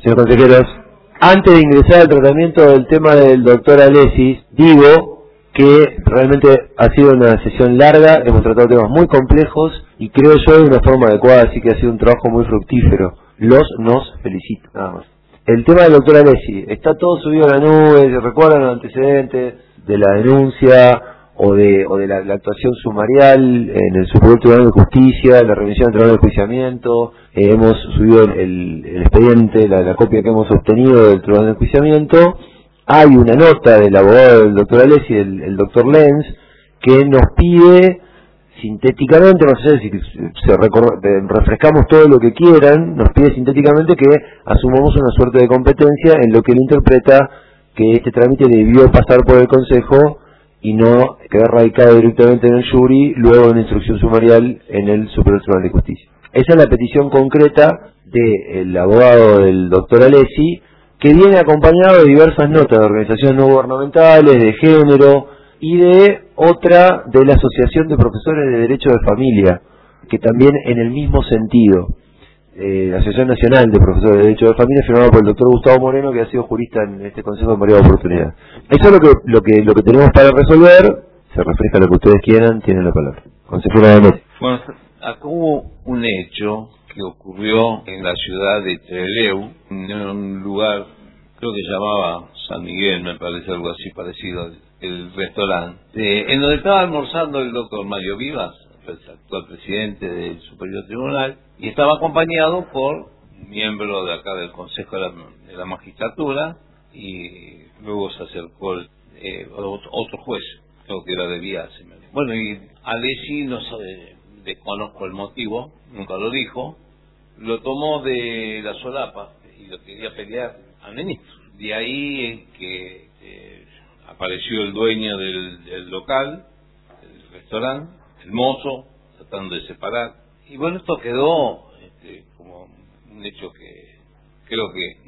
Señor consejero, antes de ingresar al tratamiento del tema del doctor Alessi, digo que realmente ha sido una sesión larga, hemos tratado temas muy complejos y creo yo de una forma adecuada, así que ha sido un trabajo muy fructífero. Nos felicito, nada más. El tema del doctor Alessi, está todo subido a la nube, recuerdan los antecedentes de la denuncia o de la actuación sumarial en el Superior Tribunal de Justicia, la revisión del Tribunal de Enjuiciamiento, hemos subido el expediente, la copia que hemos obtenido del Tribunal de Enjuiciamiento. Hay una nota del abogado del doctor Alessi, el doctor Lenz, que nos pide sintéticamente, no sé si refrescamos todo lo que quieran, nos pide sintéticamente que asumamos una suerte de competencia en lo que él interpreta que este trámite debió pasar por el Consejo y no quedar radicado directamente en el jury, luego en instrucción sumarial en el Superior Tribunal de Justicia. Esa es la petición concreta del abogado del doctor Alessi, que viene acompañado de diversas notas de organizaciones no gubernamentales, de género y de otra de la Asociación de Profesores de Derecho de Familia, que también en el mismo sentido. La Asociación Nacional de Profesores de Derecho de Familia, firmada por el doctor Gustavo Moreno, que ha sido jurista en este Consejo en varias oportunidades. Eso es lo que tenemos para resolver. Se refresca lo que ustedes quieran, tienen la palabra. Consejera Alessi. Bueno, acá hubo un hecho que ocurrió en la ciudad de Trelew, en un lugar, creo que llamaba San Miguel, me parece, algo así parecido, el restaurante, en donde estaba almorzando el doctor Mario Vivas, el actual presidente del Superior Tribunal, y estaba acompañado por un miembro de acá del Consejo de la Magistratura, y luego se acercó otro juez, creo que era de Vías. Bueno, y Alessi, no sé, desconozco el motivo, nunca lo dijo, lo tomó de la solapa y lo quería pelear al ministro. De ahí en que apareció el dueño del local, el restaurante, el mozo, tratando de separar. Y bueno, esto quedó como un hecho que creo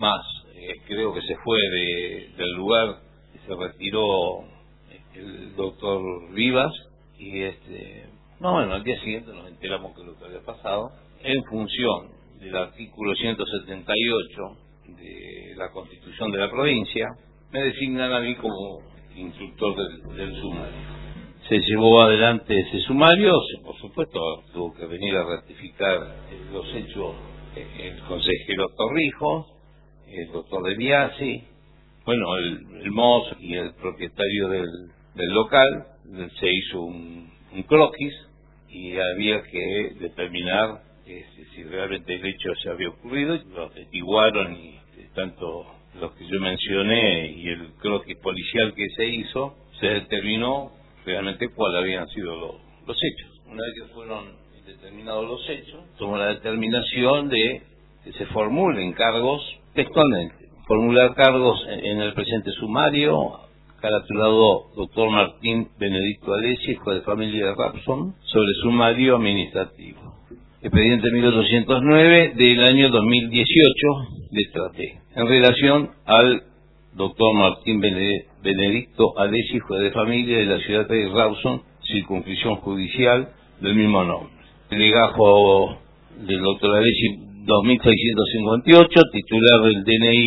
que se fue del lugar, se retiró el doctor Vivas y bueno, al día siguiente nos enteramos de lo que había pasado en función del artículo 178 de la Constitución de la provincia. Me designan a mí como instructor del sumario. Se llevó adelante ese sumario, por supuesto tuvo que venir a ratificar los hechos el consejero Torrijos, el doctor De Biasi, bueno, el mozo y el propietario del local. Se hizo un croquis y había que determinar si realmente el hecho se había ocurrido. Lo atestiguaron y tanto los que yo mencioné y el croquis policial que se hizo, se determinó realmente cuáles habían sido los hechos. Una vez que fueron determinados los hechos, tomó la determinación de que se formulen cargos textualmente. Formular cargos en el presente sumario, caratulado doctor Martín Benedicto Alessi, juez de familia de Rapson, sobre sumario administrativo. Expediente 1809 del año 2018, letra T, en relación al doctor Martín Benedicto Alessi, juez de familia de la ciudad de Rawson, circunscripción judicial del mismo nombre. El legajo del doctor Alessi 2658, titular del DNI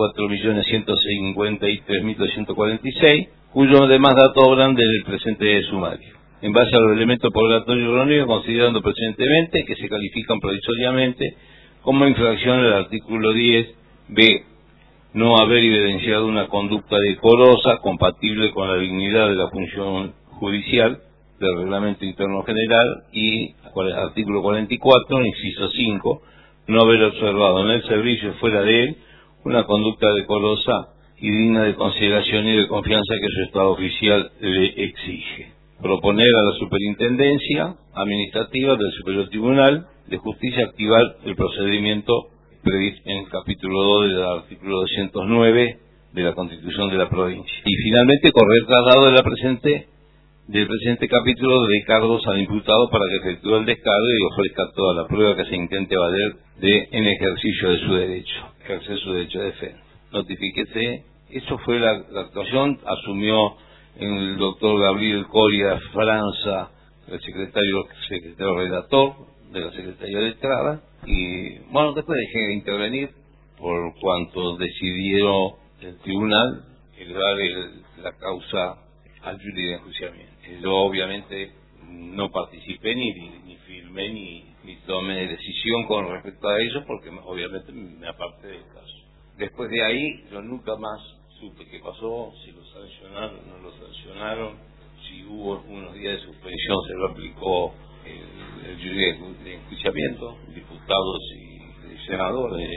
24.153.246, cuyos demás datos obran del presente sumario. En base a los elementos probatorios reunidos, considerando precedentemente que se califican provisoriamente como infracción del artículo 10b, no haber evidenciado una conducta decorosa compatible con la dignidad de la función judicial del Reglamento Interno General, y artículo 44, inciso 5, no haber observado en el servicio fuera de él una conducta decorosa y digna de consideración y de confianza que su estado oficial le exige. Proponer a la Superintendencia Administrativa del Superior Tribunal de Justicia activar el procedimiento previsto en el capítulo 2 del artículo 209 de la Constitución de la provincia. Y finalmente, correr traslado del presente capítulo de cargos al imputado para que efectúe el descargo y ofrezca toda la prueba que se intente valer en ejercicio de su derecho, ejercer su derecho de defensa. Notifíquese, eso fue la actuación, asumió el doctor Gabriel Coria Franza, el secretario relator de la Secretaría de Estrada, y bueno, después dejé de intervenir por cuanto decidió el tribunal elevar la causa al jury de enjuiciamiento. Yo obviamente no participé ni firmé ni tomé decisión con respecto a ello, porque obviamente me aparté del caso. Después de ahí yo nunca más supe qué pasó, si lo sancionaron o no lo sancionaron, si hubo unos días de suspensión, se lo aplicó el jury de enjuiciamiento, diputados y senadores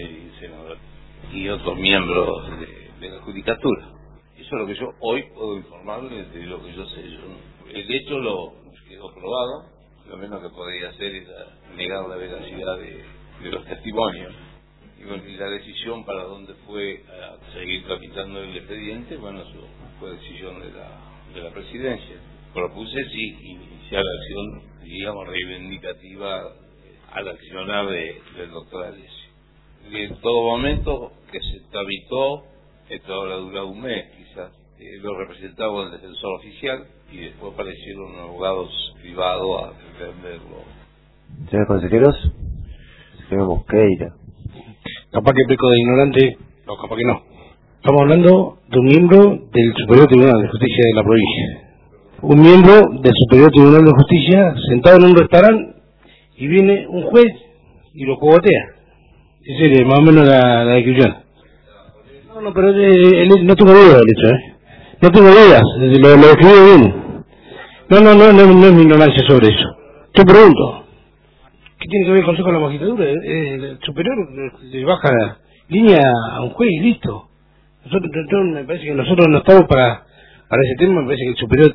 y otros miembros de la judicatura. Eso es lo que yo hoy puedo informarles de lo que yo sé. El hecho lo quedó probado, lo menos que podría hacer es negar la veracidad de los testimonios. Y bueno, y la decisión para dónde fue a seguir tramitando el expediente, bueno, eso fue decisión de la presidencia. Propuse sí iniciar la acción, digamos, reivindicativa al accionar del doctor Alessio. Y en todo momento que se tramitó, esto habrá durado un mes quizás, lo representaba el defensor oficial y después aparecieron abogados privados a defenderlo. Señores consejeros, señor Mosqueira. Capaz que peco de ignorante, no, capaz que no. Estamos hablando de un miembro del Superior Tribunal de Justicia de la provincia. Un miembro del Superior Tribunal de Justicia sentado en un restaurante y viene un juez y lo cogotea. Esa es más o menos la descripción. No, pero no tengo dudas del hecho, No tengo dudas, lo describió bien. No es mi ignorancia sobre eso. Te pregunto, ¿qué tiene que ver el Consejo de la Magistratura? El superior le baja línea a un juez y listo. Me parece que nosotros no estamos para ese tema. Me parece que el superior,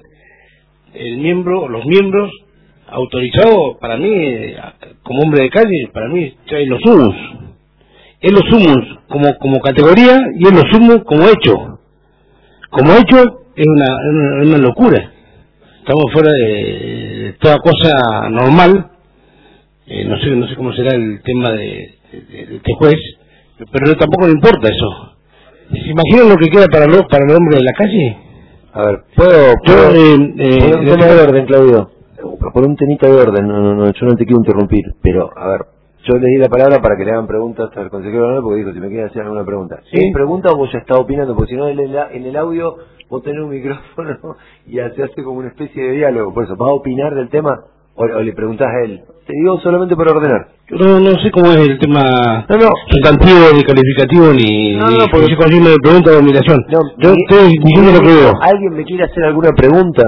los miembros autorizados, para mí, como hombre de calle, para mí trae los humos. Es los humos como categoría y es los humos como hecho. Como hecho es una locura. Estamos fuera de toda cosa normal. No sé cómo será el tema de este juez, pero tampoco le importa eso. ¿Se imaginan lo que queda para el hombre de la calle? A ver, ¿puedo por un tema de orden, Claudio? Por un temita de orden, yo no te quiero interrumpir, pero a ver, yo le di la palabra para que le hagan preguntas al consejero Leonel, porque dijo, si me quieren hacer alguna pregunta. ¿Sí? ¿Es pregunta o vos ya estás opinando? Porque si no, en el audio vos tenés un micrófono y se hace como una especie de diálogo. Por eso, ¿vas a opinar del tema o le preguntás a él? Te digo solamente para ordenar. Yo no sé cómo es el tema sustantivo, ni calificativo, ni porque yo consigo de pregunta o admiración. Yo estoy diciendo lo que veo. ¿Alguien me quiere hacer alguna pregunta?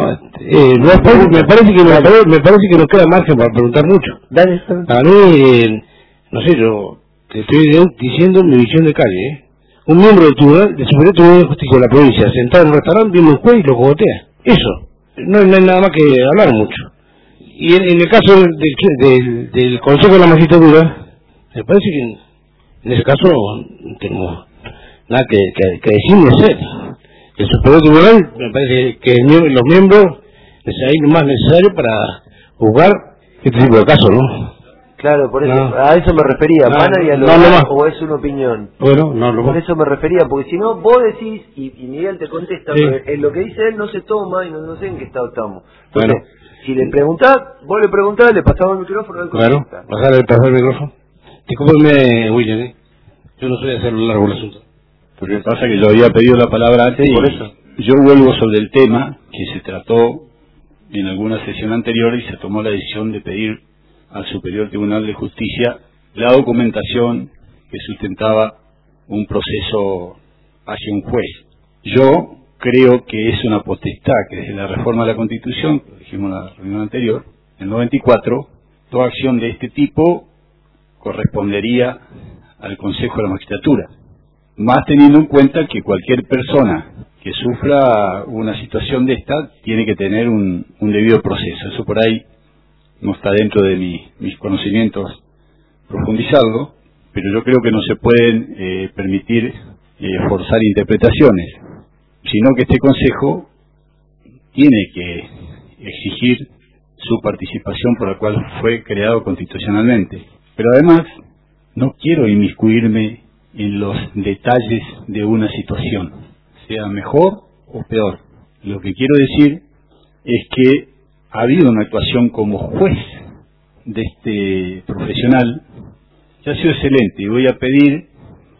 Me parece que nos queda margen para preguntar mucho. Dale. A mí, no sé, yo te estoy diciendo mi visión de calle, Un miembro del Superior Tribunal de Justicia de la provincia, sentado en un restaurante, viene un juez y lo cogotea. Eso. No hay nada más que hablar mucho. Y en el caso del Consejo de la Magistratura, me parece que en ese caso no tengo nada que decir ni hacer. El Superior Tribunal, me parece que los miembros hay lo más necesario para juzgar este tipo de casos, ¿no? Claro, por eso, a eso me refería. ¿Van a dialogar o es una opinión? Bueno, por eso me refería, porque si no, vos decís, y Miguel te contesta, en lo que dice él no se toma y no sé en qué estado estamos. Entonces, si le preguntás, vos le preguntás, le pasamos el micrófono al contesta. Pasar el micrófono. Discúlpeme, William, yo no soy de hacerlo largo el asunto. Porque pasa que yo había pedido la palabra antes por eso. Yo vuelvo sobre el tema que se trató en alguna sesión anterior y se tomó la decisión de pedir al Superior Tribunal de Justicia la documentación que sustentaba un proceso hacia un juez. Yo creo que es una potestad que desde la reforma de la Constitución, lo dijimos en la reunión anterior, en el 94, toda acción de este tipo correspondería al Consejo de la Magistratura, más teniendo en cuenta que cualquier persona que sufra una situación de esta tiene que tener un debido proceso. Eso por ahí no está dentro de mis conocimientos profundizarlo, pero yo creo que no se pueden permitir forzar interpretaciones, sino que este Consejo tiene que exigir su participación por la cual fue creado constitucionalmente. Pero además, no quiero inmiscuirme en los detalles de una situación, sea mejor o peor. Lo que quiero decir es que ha habido una actuación como juez de este profesional que ha sido excelente, y voy a pedir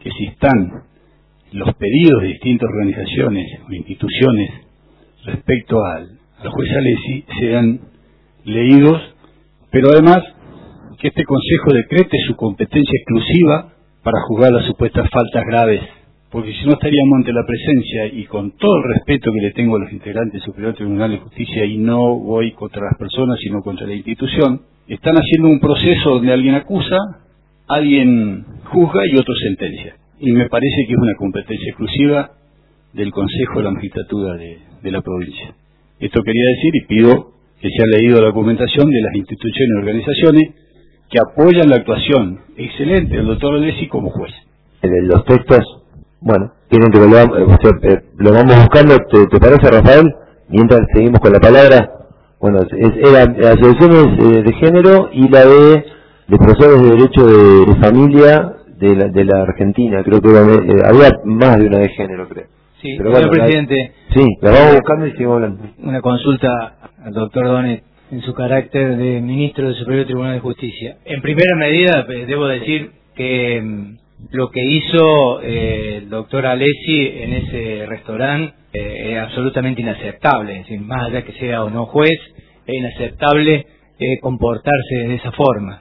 que si están los pedidos de distintas organizaciones o instituciones respecto al juez Alessi sean leídos, pero además que este Consejo decrete su competencia exclusiva para juzgar las supuestas faltas graves, porque si no estaríamos ante la presencia, y con todo el respeto que le tengo a los integrantes del Superior Tribunal de Justicia, y no voy contra las personas sino contra la institución, están haciendo un proceso donde alguien acusa, alguien juzga y otro sentencia, y me parece que es una competencia exclusiva del Consejo de la Magistratura de la provincia. Esto quería decir, y pido que se ha leído la documentación de las instituciones y organizaciones que apoyan la actuación excelente del doctor Alessi como juez. Los textos, bueno, tienen que lo vamos buscando. ¿Te parece, Rafael? Mientras seguimos con la palabra. Bueno, eran las asociaciones de género y la de profesores de derecho de familia de la Argentina. Creo que había más de una de género, creo. Sí, pero señor presidente. Sí, la vamos buscando y seguimos hablando. Una consulta al doctor Donet en su carácter de ministro del Superior Tribunal de Justicia. En primera medida, debo decir que lo que hizo el doctor Alessi en ese restaurante es absolutamente inaceptable. Es decir, más allá que sea o no juez, es inaceptable comportarse de esa forma,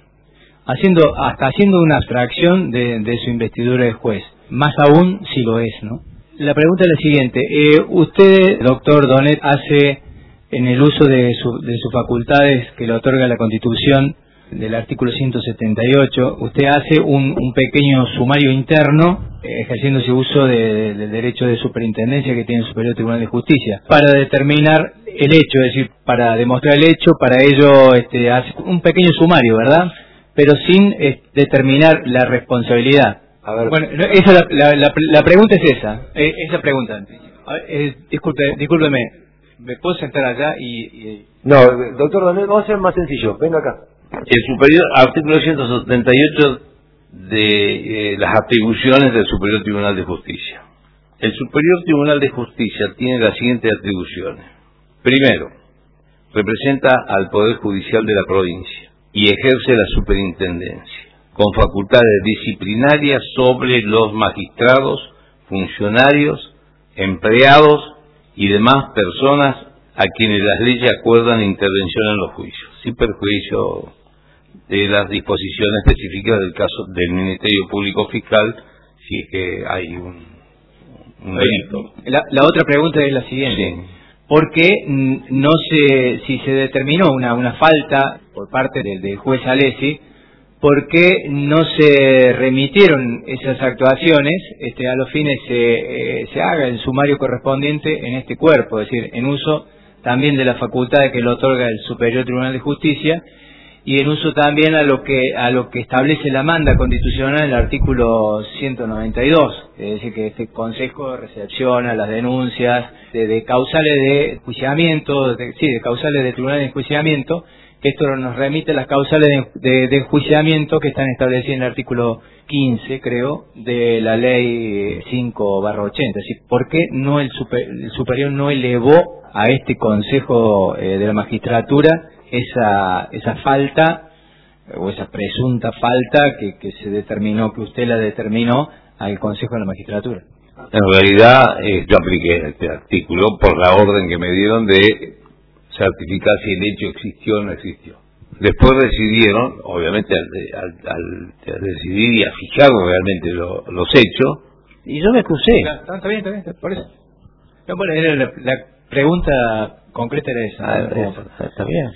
hasta haciendo una abstracción de su investidura de juez, más aún si lo es, ¿no? La pregunta es la siguiente: usted, doctor Donet, hace, en el uso de sus facultades que le otorga la Constitución del artículo 178, usted hace un pequeño sumario interno, ejerciendo ese uso del derecho de superintendencia que tiene el Superior Tribunal de Justicia, para determinar el hecho, es decir, para demostrar el hecho. Para ello hace un pequeño sumario, ¿verdad?, pero sin determinar la responsabilidad. A ver. Bueno, la pregunta es esa pregunta. Discúlpeme, ¿me puedo sentar allá y...? No, doctor Donet, vamos a ser más sencillo, venga acá. El superior, artículo 178 de las atribuciones del Superior Tribunal de Justicia. El Superior Tribunal de Justicia tiene las siguientes atribuciones. Primero, representa al Poder Judicial de la provincia y ejerce la superintendencia, con facultades disciplinarias sobre los magistrados, funcionarios, empleados y demás personas a quienes las leyes acuerdan intervención en los juicios, sin perjuicio de las disposiciones específicas del caso del Ministerio Público Fiscal, si es que hay un delito. La otra pregunta es la siguiente. Sí. ¿Por qué si se determinó una falta por parte del juez Alessi, por qué no se remitieron esas actuaciones a los fines se haga el sumario correspondiente en este cuerpo, es decir, en uso también de la facultad que le otorga el Superior Tribunal de Justicia y en uso también a lo que establece la manda constitucional en el artículo 192, es decir, que este Consejo recepciona las denuncias de causales de enjuiciamiento, de causales de tribunales de enjuiciamiento, que esto nos remite a las causales de enjuiciamiento que están establecidas en el artículo 15, creo, de la ley 5/80. Es decir, ¿por qué no el superior no elevó a este Consejo de la Magistratura esa falta o esa presunta falta que se determinó, que usted la determinó al Consejo de la Magistratura? En realidad yo apliqué este artículo por la orden que me dieron de certificar si el hecho existió o no existió. Después decidieron, obviamente al decidir y a fijar realmente los hechos, y yo me excusé. Está bien, por eso. No, bueno, la pregunta concreta era esa. Está bien.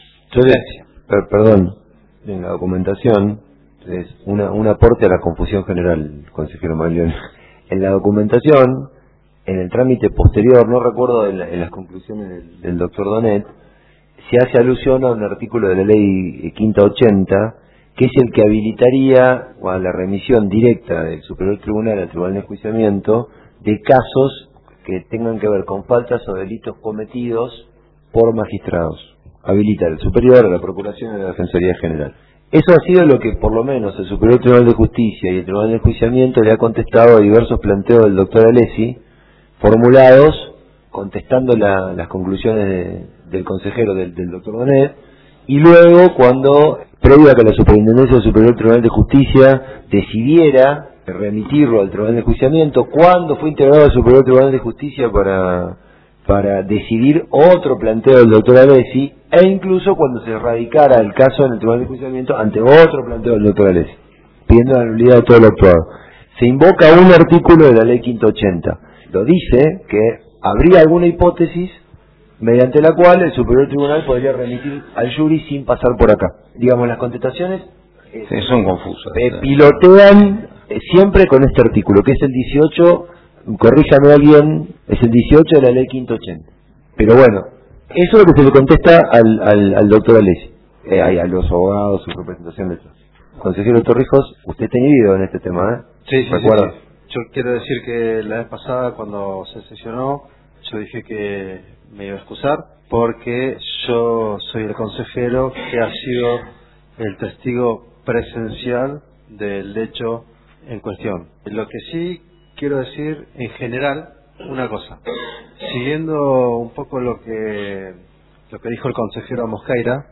Perdón, en la documentación, es un aporte a la confusión general, consejero Maglione. En la documentación, en el trámite posterior, no recuerdo en las conclusiones del doctor Donet, se hace alusión a un artículo de la ley 580, que es el que habilitaría a la remisión directa del Superior Tribunal al Tribunal de Enjuiciamiento de casos que tengan que ver con faltas o delitos cometidos por magistrados. Habilita al Superior, a la Procuración y a la Defensoría General. Eso ha sido lo que por lo menos el Superior Tribunal de Justicia y el Tribunal de Enjuiciamiento le ha contestado a diversos planteos del doctor Alessi, formulados contestando las conclusiones del consejero del doctor Donet, y luego cuando, previo a que la Superintendencia del Superior Tribunal de Justicia decidiera remitirlo al Tribunal de Enjuiciamiento, cuando fue integrado al Superior Tribunal de Justicia para decidir otro planteo del doctor Alessi, e incluso cuando se radicara el caso en el Tribunal de Enjuiciamiento ante otro planteo del doctor Alessi, pidiendo la nulidad de todo lo actuado. Se invoca un artículo de la Ley 580. Lo dice que habría alguna hipótesis mediante la cual el Superior Tribunal podría remitir al jury sin pasar por acá. Digamos, las contestaciones son confusas. Pilotean siempre con este artículo, que es el 18, corríjame alguien, es el 18 de la Ley 580. Pero bueno, eso es lo que se le contesta al doctor Alessi, a los abogados, su representación de eso. Consejero Torrijos, usted está inhibido en este tema, ¿eh? Sí. ¿Recuerda? Yo quiero decir que la vez pasada, cuando se sesionó, yo dije que me iba a excusar porque yo soy el consejero que ha sido el testigo presencial del hecho en cuestión. Lo que sí quiero decir en general, una cosa, siguiendo un poco lo que dijo el consejero Mosqueira.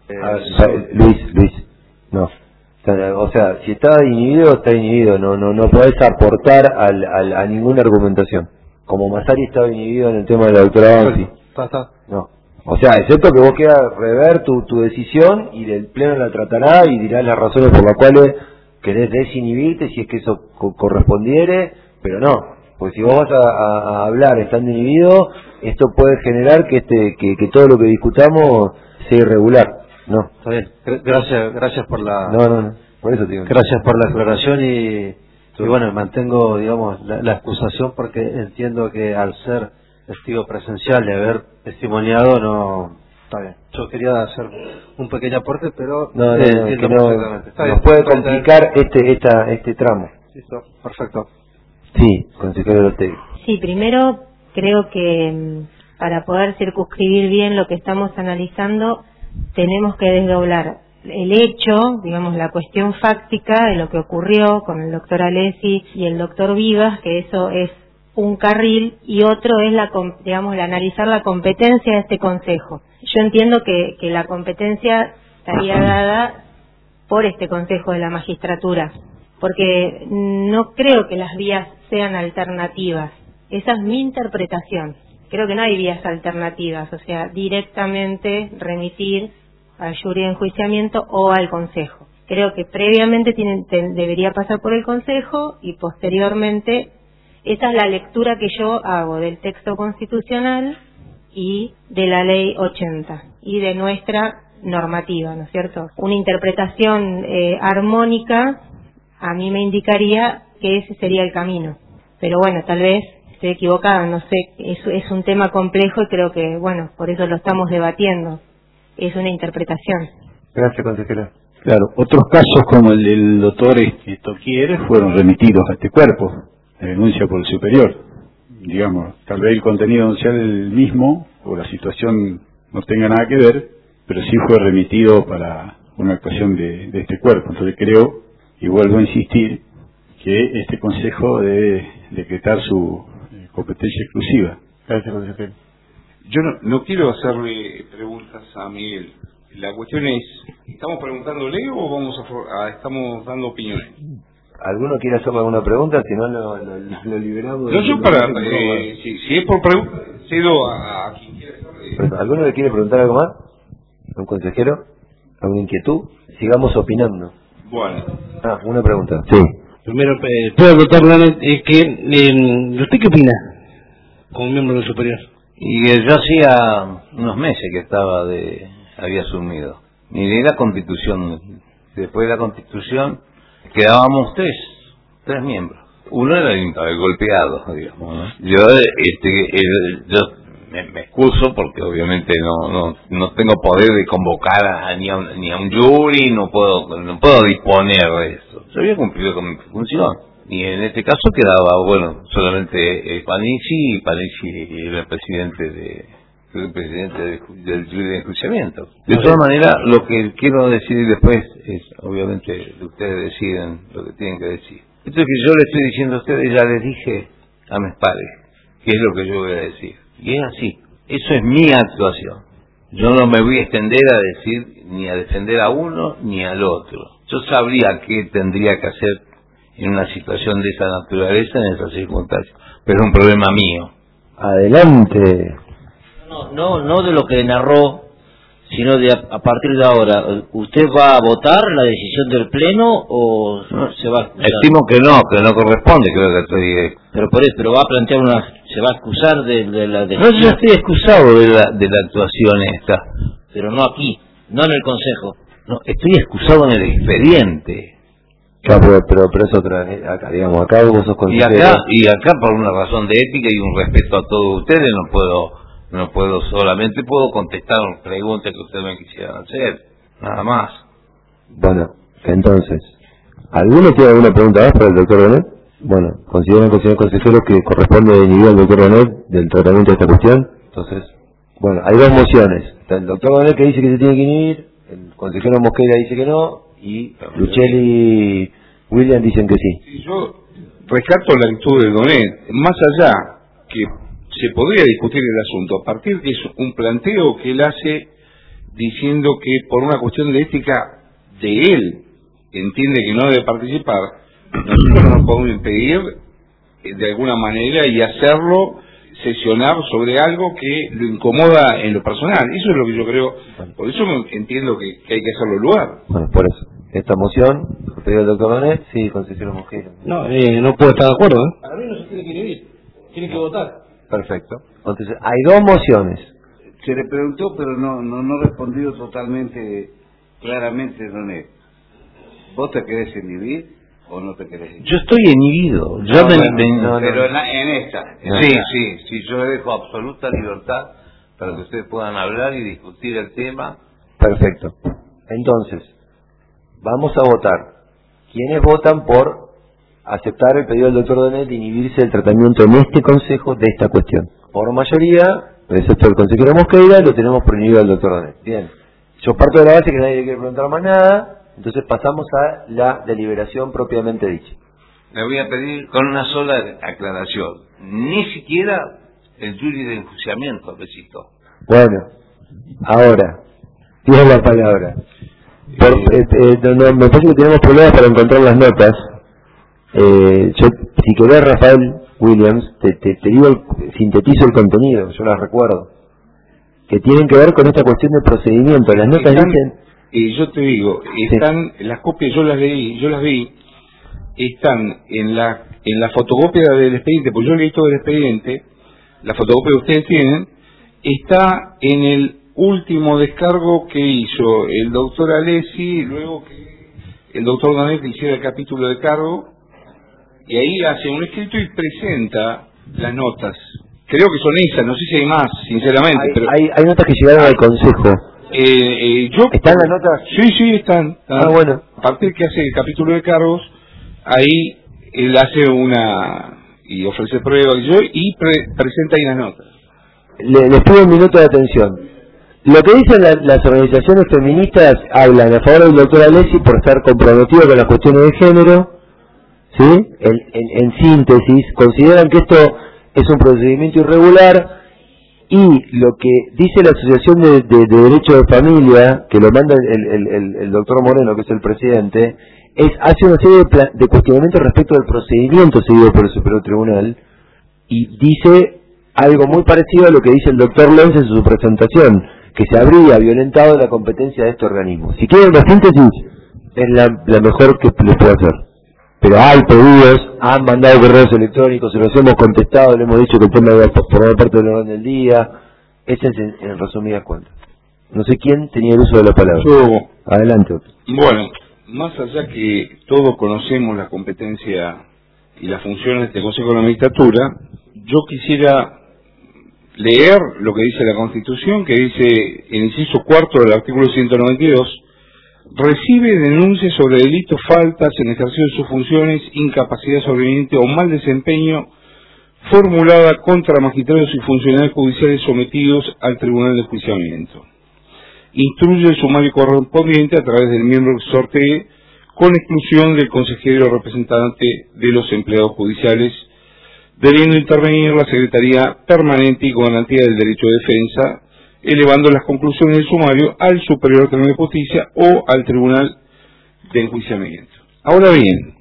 Luis, no. O sea, si está inhibido, no podés aportar a ninguna argumentación. Como Massari estaba inhibido en el tema de la doctora Banfi. No. O sea, excepto que vos quieras rever tu decisión y el Pleno la tratará y dirá las razones por las cuales querés desinhibirte, si es que eso correspondiere, pero no. Porque si vos vas a hablar estando inhibido, esto puede generar que todo lo que discutamos sea irregular. No. Está bien. Gracias por la... No. Por eso te digo. Gracias por la aclaración y bueno, mantengo, digamos, la excusación porque entiendo que al ser testigo presencial y haber testimoniado, no... Está bien. Yo quería hacer un pequeño aporte, pero entiendo perfectamente. Está bien. Nos puede complicar este tramo. Listo, perfecto. Sí, consejero Ortega. Sí, primero creo que para poder circunscribir bien lo que estamos analizando, tenemos que desdoblar el hecho, digamos, la cuestión fáctica de lo que ocurrió con el doctor Alessi y el doctor Vivas, que eso es un carril, y otro es analizar la competencia de este consejo. Yo entiendo que la competencia estaría dada por este consejo de la magistratura, porque no creo que las vías sean alternativas. Esa es mi interpretación. Creo que no hay vías alternativas, o sea, directamente remitir al jury de enjuiciamiento o al consejo. Creo que previamente debería pasar por el consejo y posteriormente, esa es la lectura que yo hago del texto constitucional y de la ley 80 y de nuestra normativa, ¿no es cierto? Una interpretación armónica a mí me indicaría que ese sería el camino. Pero bueno, tal vez estoy equivocada, no sé, es un tema complejo y creo que, bueno, por eso lo estamos debatiendo. Es una interpretación. Gracias, consejera. Claro, otros casos como el del doctor Toquier fueron remitidos a este cuerpo, de denuncia por el superior. Digamos, tal vez el contenido denuncial es el mismo, o la situación no tenga nada que ver, pero sí fue remitido para una actuación de este cuerpo. Entonces creo, y vuelvo a insistir, que este consejo debe decretar su competencia exclusiva. Gracias, consejero. Yo no quiero hacerle preguntas a Miguel. La cuestión es, ¿estamos preguntándole o estamos dando opiniones? ¿Alguno quiere hacerle alguna pregunta? Si no, lo liberamos. Si es por pregunta, cedo a quien quiera hacerle. ¿Alguno le quiere preguntar algo más? ¿Un consejero? ¿Alguna inquietud? Sigamos opinando. Bueno. Una pregunta. Sí. Primero, puedo preguntarle ¿usted qué opina como miembro del superior? Y yo hacía unos meses que había asumido. Ni de la Constitución. Después de la Constitución quedábamos tres miembros. Uno era el golpeado, digamos, ¿no? Yo me excuso porque obviamente no tengo poder de convocar ni a un jury, no puedo disponer de eso. Yo había cumplido con mi función. Y en este caso quedaba, solamente Panici era el presidente del jury de enjuiciamiento. De todas maneras, lo que quiero decir después es, obviamente, ustedes deciden lo que tienen que decir. Esto que yo le estoy diciendo a ustedes, ya les dije a mis padres, qué es lo que yo voy a decir. Y es así. Eso es mi actuación. Yo no me voy a extender a decir ni a defender a uno ni al otro. Yo sabría qué tendría que hacer en una situación de esa naturaleza, en esas circunstancias. Pero es un problema mío. Adelante. No de lo que narró, sino de a partir de ahora. ¿Usted va a votar la decisión del Pleno o se va a excusar? Estimo que no corresponde, creo que estoy... Pero va a plantear se va a excusar de la decisión. No, yo estoy excusado de la actuación esta. Pero no aquí, no en el Consejo. No, estoy excusado en el expediente. Claro, pero es otra, acá, digamos, acá vos sos consejero. Y acá por una razón de ética y un respeto a todos ustedes no puedo solamente contestar preguntas que ustedes me quisieran hacer, nada más. Bueno, entonces, ¿alguno tiene alguna pregunta más para el doctor Donet? Bueno, ¿consideran, señor consejero, que corresponde inhibir al doctor Donet del tratamiento de esta cuestión? Entonces, bueno, hay dos mociones. Está el doctor Donet que dice que se tiene que inhibir, el consejero Mosquera dice que no, y Luchel y William dicen que sí. Yo rescato la actitud de Donet, más allá que se podría discutir el asunto, a partir que es un planteo que él hace diciendo que por una cuestión de ética de él entiende que no debe participar, nosotros no nos podemos impedir de alguna manera y hacerlo sesionar sobre algo que lo incomoda en lo personal. Eso es lo que yo creo, por eso entiendo que hay que hacerlo lugar. Bueno, por eso. Esta moción, pedido el doctor Donet, sí, consejero Mosquera. No puedo estar de acuerdo, ¿eh? Para mí no se tiene que inhibir, tiene que votar. Perfecto. Entonces, hay dos mociones. Se le preguntó, pero no respondió totalmente claramente, Donet. ¿Vos te querés inhibir o no te querés inhibir? Yo estoy inhibido. Pero en esta. Sí, yo le dejo absoluta libertad para que ustedes puedan hablar y discutir el tema. Perfecto. Entonces, vamos a votar. ¿Quiénes votan por aceptar el pedido del doctor Donet de inhibirse del tratamiento en este consejo de esta cuestión? Por mayoría, excepto el consejero Mosqueira, lo tenemos por inhibido al doctor Donet. Bien. Yo parto de la base que nadie le quiere preguntar más nada, entonces pasamos a la deliberación propiamente dicha. Le voy a pedir con una sola aclaración. Ni siquiera el jury de enjuiciamiento lo citó. Bueno, ahora, tiene la palabra. Me parece que tenemos problemas para encontrar las notas. Si querés, Rafael Williams, te digo, sintetizo el contenido, yo las recuerdo, que tienen que ver con esta cuestión de procedimiento. Las notas dicen... Y yo te digo, están las copias, yo las vi, están en la fotocopia del expediente, porque yo leí todo el expediente, la fotocopia que ustedes tienen, está en el último descargo que hizo el doctor Alessi, luego que el doctor Donet hiciera el capítulo de cargo, y ahí hace un escrito y presenta las notas. Creo que son esas, no sé si hay más, sinceramente. Hay notas que llegaron al consejo. ¿Están las notas? Sí, están. Ah, bueno. A partir que hace el capítulo de cargos, ahí él hace y ofrece pruebas y presenta ahí las notas. Les pido un minuto de atención. Lo que dicen las organizaciones feministas hablan a favor del doctor Alessi por estar comprometido con las cuestiones de género, ¿sí? En síntesis, consideran que esto es un procedimiento irregular, y lo que dice la Asociación de Derecho de Familia, que lo manda el doctor Moreno, que es el presidente, hace una serie de cuestionamientos respecto del procedimiento seguido por el Superior Tribunal, y dice algo muy parecido a lo que dice el doctor Lenz en su presentación, que se habría violentado la competencia de este organismo. Si quieren la síntesis, es la mejor que les puedo hacer. Pero hay pedidos, han mandado correos electrónicos, se los hemos contestado, le hemos dicho que el tema iba a formar parte del orden del día. Ese es en resumidas cuentas. No sé quién tenía el uso de la palabra. Adelante. Bueno, más allá que todos conocemos la competencia y las funciones de este Consejo de la Magistratura, yo quisiera leer lo que dice la Constitución, que dice, en inciso cuarto del artículo 192, recibe denuncias sobre delitos, faltas en ejercicio de sus funciones, incapacidad sobreviviente o mal desempeño formulada contra magistrados y funcionarios judiciales sometidos al Tribunal de Enjuiciamiento. Instruye el sumario correspondiente a través del miembro que sortee, con exclusión del consejero representante de los empleados judiciales, debiendo intervenir la Secretaría Permanente y con garantía del derecho de defensa, elevando las conclusiones del sumario al Superior Tribunal de Justicia o al Tribunal de Enjuiciamiento. Ahora bien,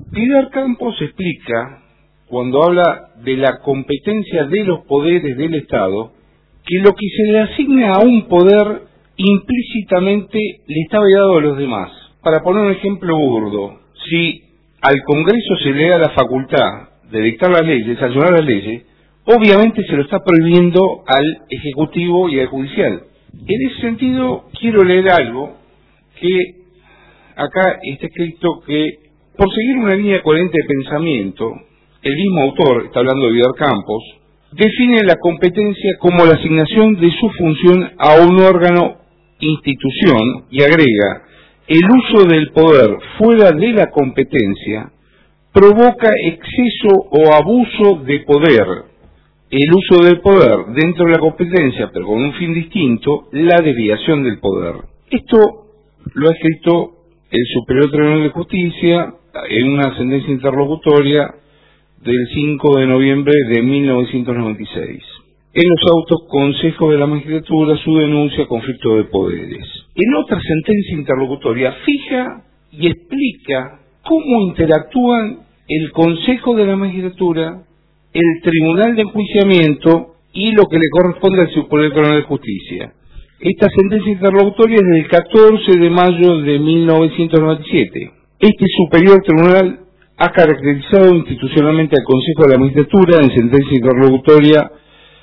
Pilar Campos explica, cuando habla de la competencia de los poderes del Estado, que lo que se le asigna a un poder implícitamente le está vedado a los demás. Para poner un ejemplo burdo, si al Congreso se le da la facultad de dictar las leyes, de sancionar las leyes, obviamente se lo está prohibiendo al Ejecutivo y al Judicial. En ese sentido, quiero leer algo que acá está escrito que, por seguir una línea coherente de pensamiento, el mismo autor, está hablando de Pilar Campos, define la competencia como la asignación de su función a un órgano, institución, y agrega: el uso del poder fuera de la competencia provoca exceso o abuso de poder. El uso del poder dentro de la competencia, pero con un fin distinto, la desviación del poder. Esto lo ha escrito el Superior Tribunal de Justicia en una sentencia interlocutoria del 5 de noviembre de 1996. En los autos Consejo de la Magistratura, su denuncia, conflicto de poderes. En otra sentencia interlocutoria fija y explica cómo interactúan el Consejo de la Magistratura, el Tribunal de Enjuiciamiento y lo que le corresponde al Superior Tribunal de Justicia. Esta sentencia interlocutoria es del 14 de mayo de 1997. Este Superior Tribunal ha caracterizado institucionalmente al Consejo de la Magistratura en sentencia interlocutoria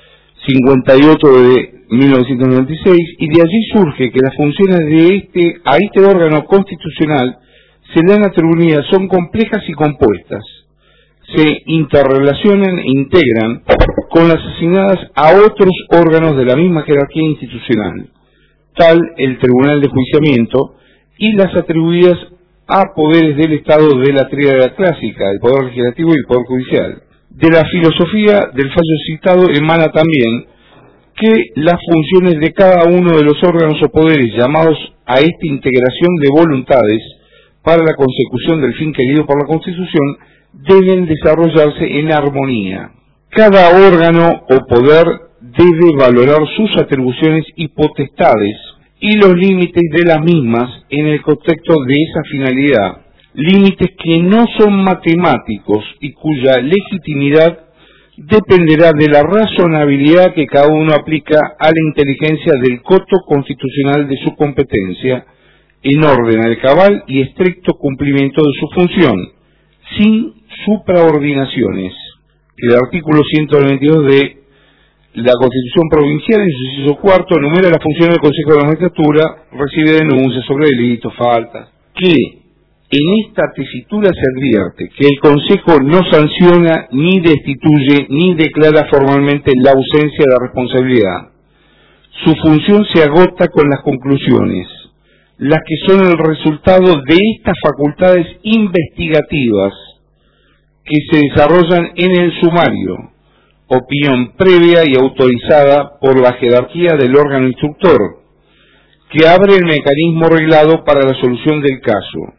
58 de 1996, y de allí surge que las funciones de a este órgano constitucional se le han atribuidas son complejas y compuestas, se interrelacionan e integran con las asignadas a otros órganos de la misma jerarquía institucional, tal el Tribunal de Enjuiciamiento, y las atribuidas a poderes del Estado de la tríada clásica, el Poder Legislativo y el Poder Judicial. De la filosofía del fallo citado emana también que las funciones de cada uno de los órganos o poderes llamados a esta integración de voluntades para la consecución del fin querido por la Constitución deben desarrollarse en armonía. Cada órgano o poder debe valorar sus atribuciones y potestades y los límites de las mismas en el contexto de esa finalidad, límites que no son matemáticos y cuya legitimidad dependerá de la razonabilidad que cada uno aplica a la inteligencia del coto constitucional de su competencia, en orden al cabal y estricto cumplimiento de su función, sin supraordinaciones. El artículo 192 de la Constitución Provincial, en su inciso cuarto, enumera la función del Consejo de la Magistratura, recibe denuncias sobre delitos, faltas, que en esta tesitura se advierte que el Consejo no sanciona, ni destituye, ni declara formalmente la ausencia de responsabilidad. Su función se agota con las conclusiones, las que son el resultado de estas facultades investigativas que se desarrollan en el sumario, opinión previa y autorizada por la jerarquía del órgano instructor, que abre el mecanismo reglado para la solución del caso.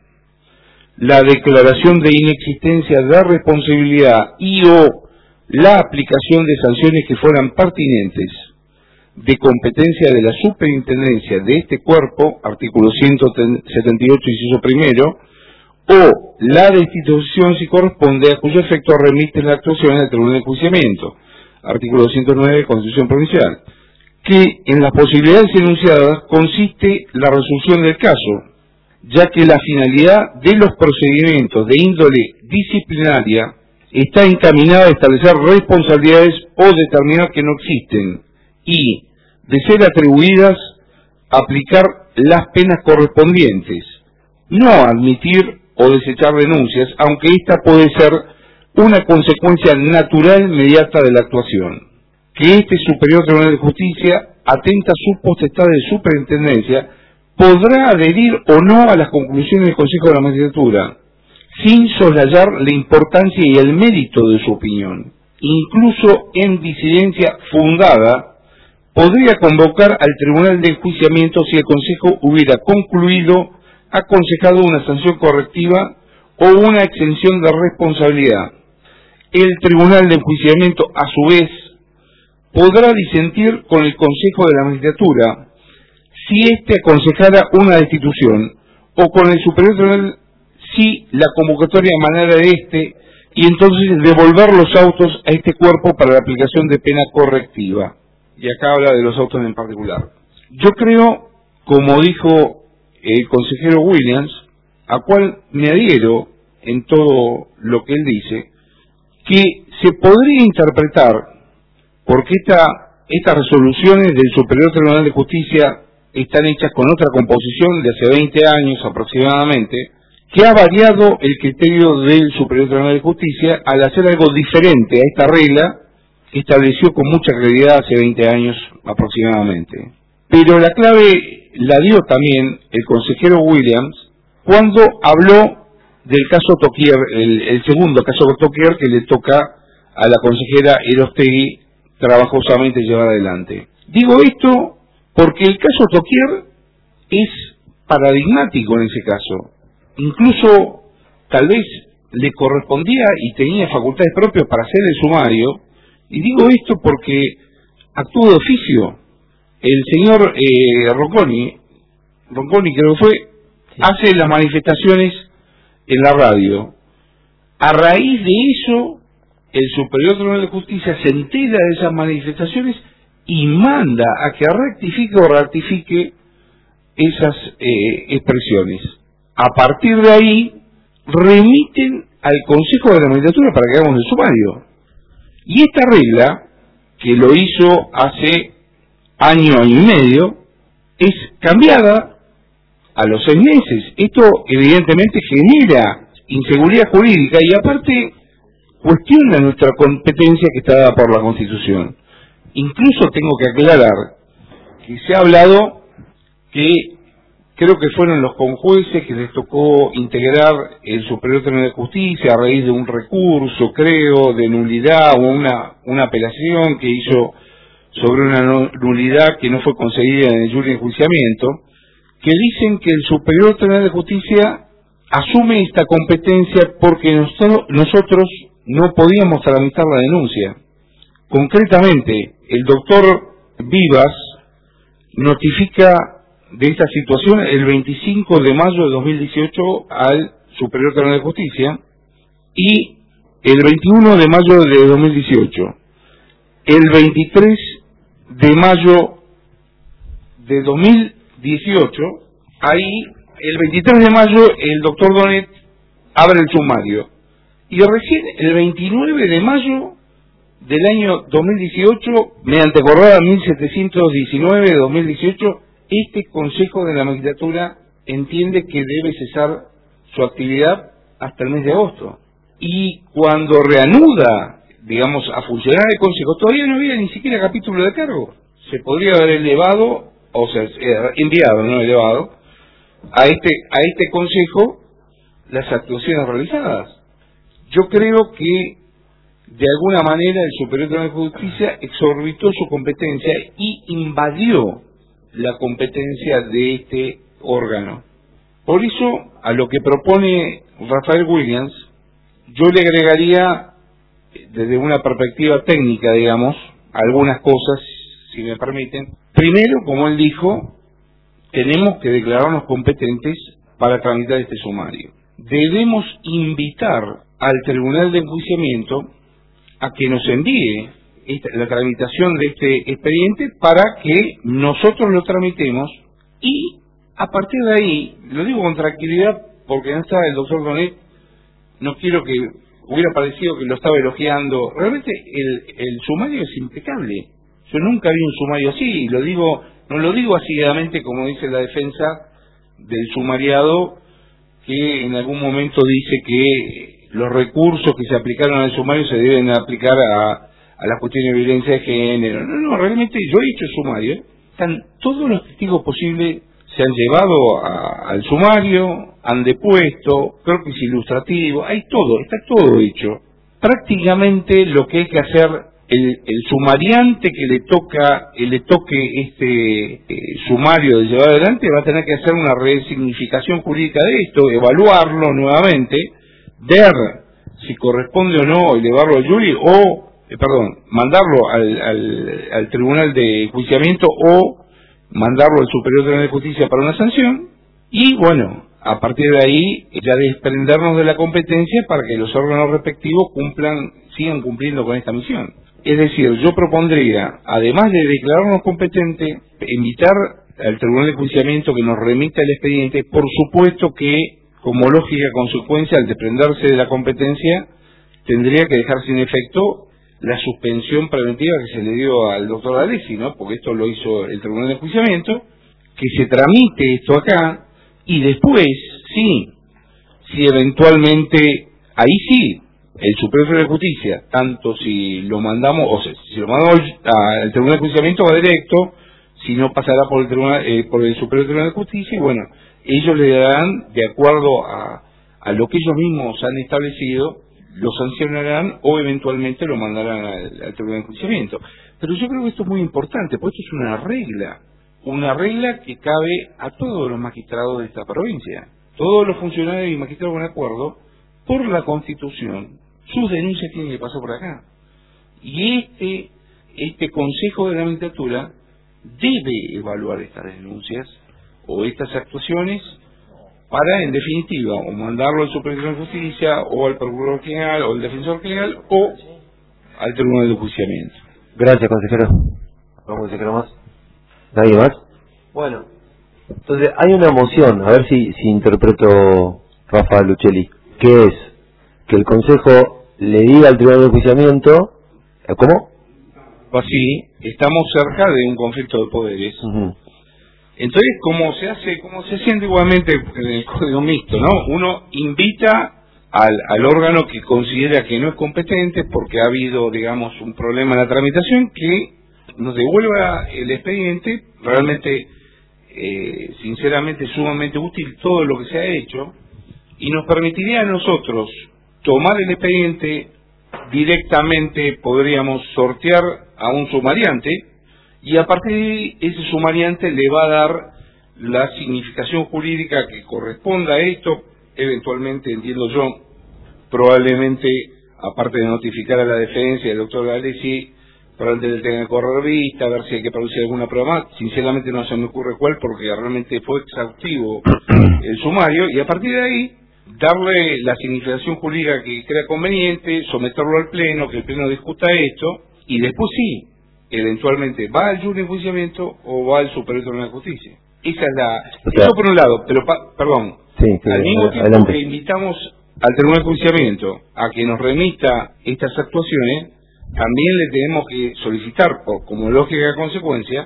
La declaración de inexistencia de responsabilidad y o la aplicación de sanciones que fueran pertinentes de competencia de la superintendencia de este cuerpo, artículo 178, inciso primero, o la destitución si corresponde, a cuyo efecto remite la actuación al Tribunal de Enjuiciamiento, artículo 209 de Constitución Provincial, que en las posibilidades enunciadas consiste la resolución del caso, ya que la finalidad de los procedimientos de índole disciplinaria está encaminada a establecer responsabilidades o determinar que no existen y, de ser atribuidas, aplicar las penas correspondientes, no admitir o desechar denuncias, aunque esta puede ser una consecuencia natural inmediata de la actuación. Que este Superior Tribunal de Justicia, atenta a su potestad de superintendencia, podrá adherir o no a las conclusiones del Consejo de la Magistratura, sin soslayar la importancia y el mérito de su opinión. Incluso en disidencia fundada, podría convocar al Tribunal de Enjuiciamiento si el Consejo hubiera concluido, aconsejado una sanción correctiva o una exención de responsabilidad. El Tribunal de Enjuiciamiento, a su vez, podrá disentir con el Consejo de la Magistratura si éste aconsejara una destitución, o con el Superior Tribunal si la convocatoria emanara de y entonces devolver los autos a este cuerpo para la aplicación de pena correctiva. Y acá habla de los autos en particular. Yo creo, como dijo el consejero Williams, a cual me adhiero en todo lo que él dice, que se podría interpretar, porque estas resoluciones del Superior Tribunal de Justicia están hechas con otra composición de hace 20 años aproximadamente, que ha variado el criterio del Superior Tribunal de Justicia al hacer algo diferente a esta regla que estableció con mucha claridad hace 20 años aproximadamente. Pero la clave la dio también el consejero Williams cuando habló del caso Toquier, el segundo caso Toquier que le toca a la consejera Erostegui trabajosamente llevar adelante. Digo esto porque el caso Toquier es paradigmático en ese caso. Incluso tal vez le correspondía y tenía facultades propias para hacer el sumario, y digo esto porque actuó de oficio. El señor Ronconi creo que fue, hace las manifestaciones en la radio. A raíz de eso, el Superior Tribunal de Justicia se entera de esas manifestaciones y manda a que rectifique o ratifique esas expresiones. A partir de ahí, remiten al Consejo de la Magistratura para que hagamos el sumario. Y esta regla, que lo hizo hace año y medio, es cambiada a los 6 meses. Esto evidentemente genera inseguridad jurídica y aparte cuestiona nuestra competencia que está dada por la Constitución. Incluso tengo que aclarar que se ha hablado que creo que fueron los conjueces que les tocó integrar el Superior Tribunal de Justicia a raíz de un recurso, creo, de nulidad o una apelación que hizo sobre una nulidad que no fue concedida en el jury de enjuiciamiento, que dicen que el Superior Tribunal de Justicia asume esta competencia porque nosotros no podíamos tramitar la denuncia. Concretamente, el doctor Vivas notifica de esta situación el 25 de mayo de 2018 al Superior Tribunal de Justicia y el 21 de mayo de 2018. El 23 de mayo de 2018, ahí, el 23 de mayo, el doctor Donet abre el sumario. Y recién el 29 de mayo del año 2018, mediante acordada 1719 de 2018, este Consejo de la Magistratura entiende que debe cesar su actividad hasta el mes de agosto. Y cuando reanuda, digamos, a funcionar el Consejo, todavía no había ni siquiera capítulo de cargo. Se podría haber elevado, o sea, enviado, no elevado, a este Consejo las actuaciones realizadas. Yo creo que de alguna manera el Superior Tribunal de Justicia exorbitó su competencia y invadió la competencia de este órgano. Por eso, a lo que propone Rafael Williams, yo le agregaría, desde una perspectiva técnica, digamos, algunas cosas, si me permiten. Primero, como él dijo, tenemos que declararnos competentes para tramitar este sumario. Debemos invitar al Tribunal de Enjuiciamiento a que nos envíe la tramitación de este expediente para que nosotros lo tramitemos y a partir de ahí, lo digo con tranquilidad porque no está el doctor Donet, no quiero que hubiera parecido que lo estaba elogiando, realmente el sumario es impecable. Yo nunca vi un sumario así, y no lo digo asiduamente como dice la defensa del sumariado, que en algún momento dice que los recursos que se aplicaron al sumario se deben aplicar a la cuestión de violencia de género. No, realmente yo he hecho sumario, están todos los testigos posibles, se han llevado al sumario, han depuesto, creo que es ilustrativo, hay todo, está todo hecho. Prácticamente lo que hay que hacer, el sumariante que le toque este sumario de llevar adelante va a tener que hacer una resignificación jurídica de esto, evaluarlo nuevamente, ver si corresponde o no elevarlo al jury mandarlo al Tribunal de Enjuiciamiento o mandarlo al Superior Tribunal de Justicia para una sanción y bueno, a partir de ahí ya desprendernos de la competencia para que los órganos respectivos sigan cumpliendo con esta misión. Es decir, yo propondría, además de declararnos competentes, invitar al Tribunal de Enjuiciamiento que nos remita el expediente, por supuesto que, como lógica consecuencia, al desprenderse de la competencia, tendría que dejar sin efecto la suspensión preventiva que se le dio al doctor Alessi, ¿no? Porque esto lo hizo el Tribunal de Enjuiciamiento, que se tramite esto acá, y después, sí, si eventualmente, ahí sí, el Superior Tribunal de Justicia, tanto si lo mandamos, o sea, si lo mandamos al Tribunal de Enjuiciamiento va directo, si no pasará por el Superior Tribunal de Justicia, y bueno, ellos le darán, de acuerdo a lo que ellos mismos han establecido, lo sancionarán o eventualmente lo mandarán al Tribunal de Enjuiciamiento. Pero yo creo que esto es muy importante, porque esto es una regla que cabe a todos los magistrados de esta provincia. Todos los funcionarios y magistrados con acuerdo, por la Constitución, sus denuncias tienen que pasar por acá. Y este Consejo de la Magistratura debe evaluar estas denuncias o estas actuaciones para, en definitiva, o mandarlo al Superior de Justicia, o al Procurador General, o al Defensor General, o al Tribunal de Enjuiciamiento. Gracias, consejero. ¿Algún consejero más? ¿Nadie más? Bueno, entonces hay una moción, a ver si interpreto, Rafa Luchelli, que es que el Consejo le diga al Tribunal de Enjuiciamiento, ¿cómo? Así, estamos cerca de un conflicto de poderes. Entonces, como se hace antiguamente en el Código Mixto, ¿no? Uno invita al órgano que considera que no es competente porque ha habido, digamos, un problema en la tramitación, que nos devuelva el expediente, realmente, sinceramente, sumamente útil todo lo que se ha hecho, y nos permitiría a nosotros tomar el expediente directamente, podríamos sortear a un sumariante, y a partir de ahí ese sumariante le va a dar la significación jurídica que corresponda a esto, eventualmente, entiendo yo, probablemente, aparte de notificar a la defensa y al doctor Alessi, probablemente le tenga que correr vista, a ver si hay que producir alguna prueba más. Sinceramente no se me ocurre cuál, porque realmente fue exhaustivo el sumario, y a partir de ahí darle la significación jurídica que crea conveniente, someterlo al Pleno, que el Pleno discuta esto, y después sí, eventualmente va al Tribunal de Enjuiciamiento o va al Superior Tribunal de Justicia. Esa es eso por un lado, pero perdón, al mismo tiempo adelante, que invitamos al Tribunal de Enjuiciamiento a que nos remita estas actuaciones, también le tenemos que solicitar, como lógica consecuencia,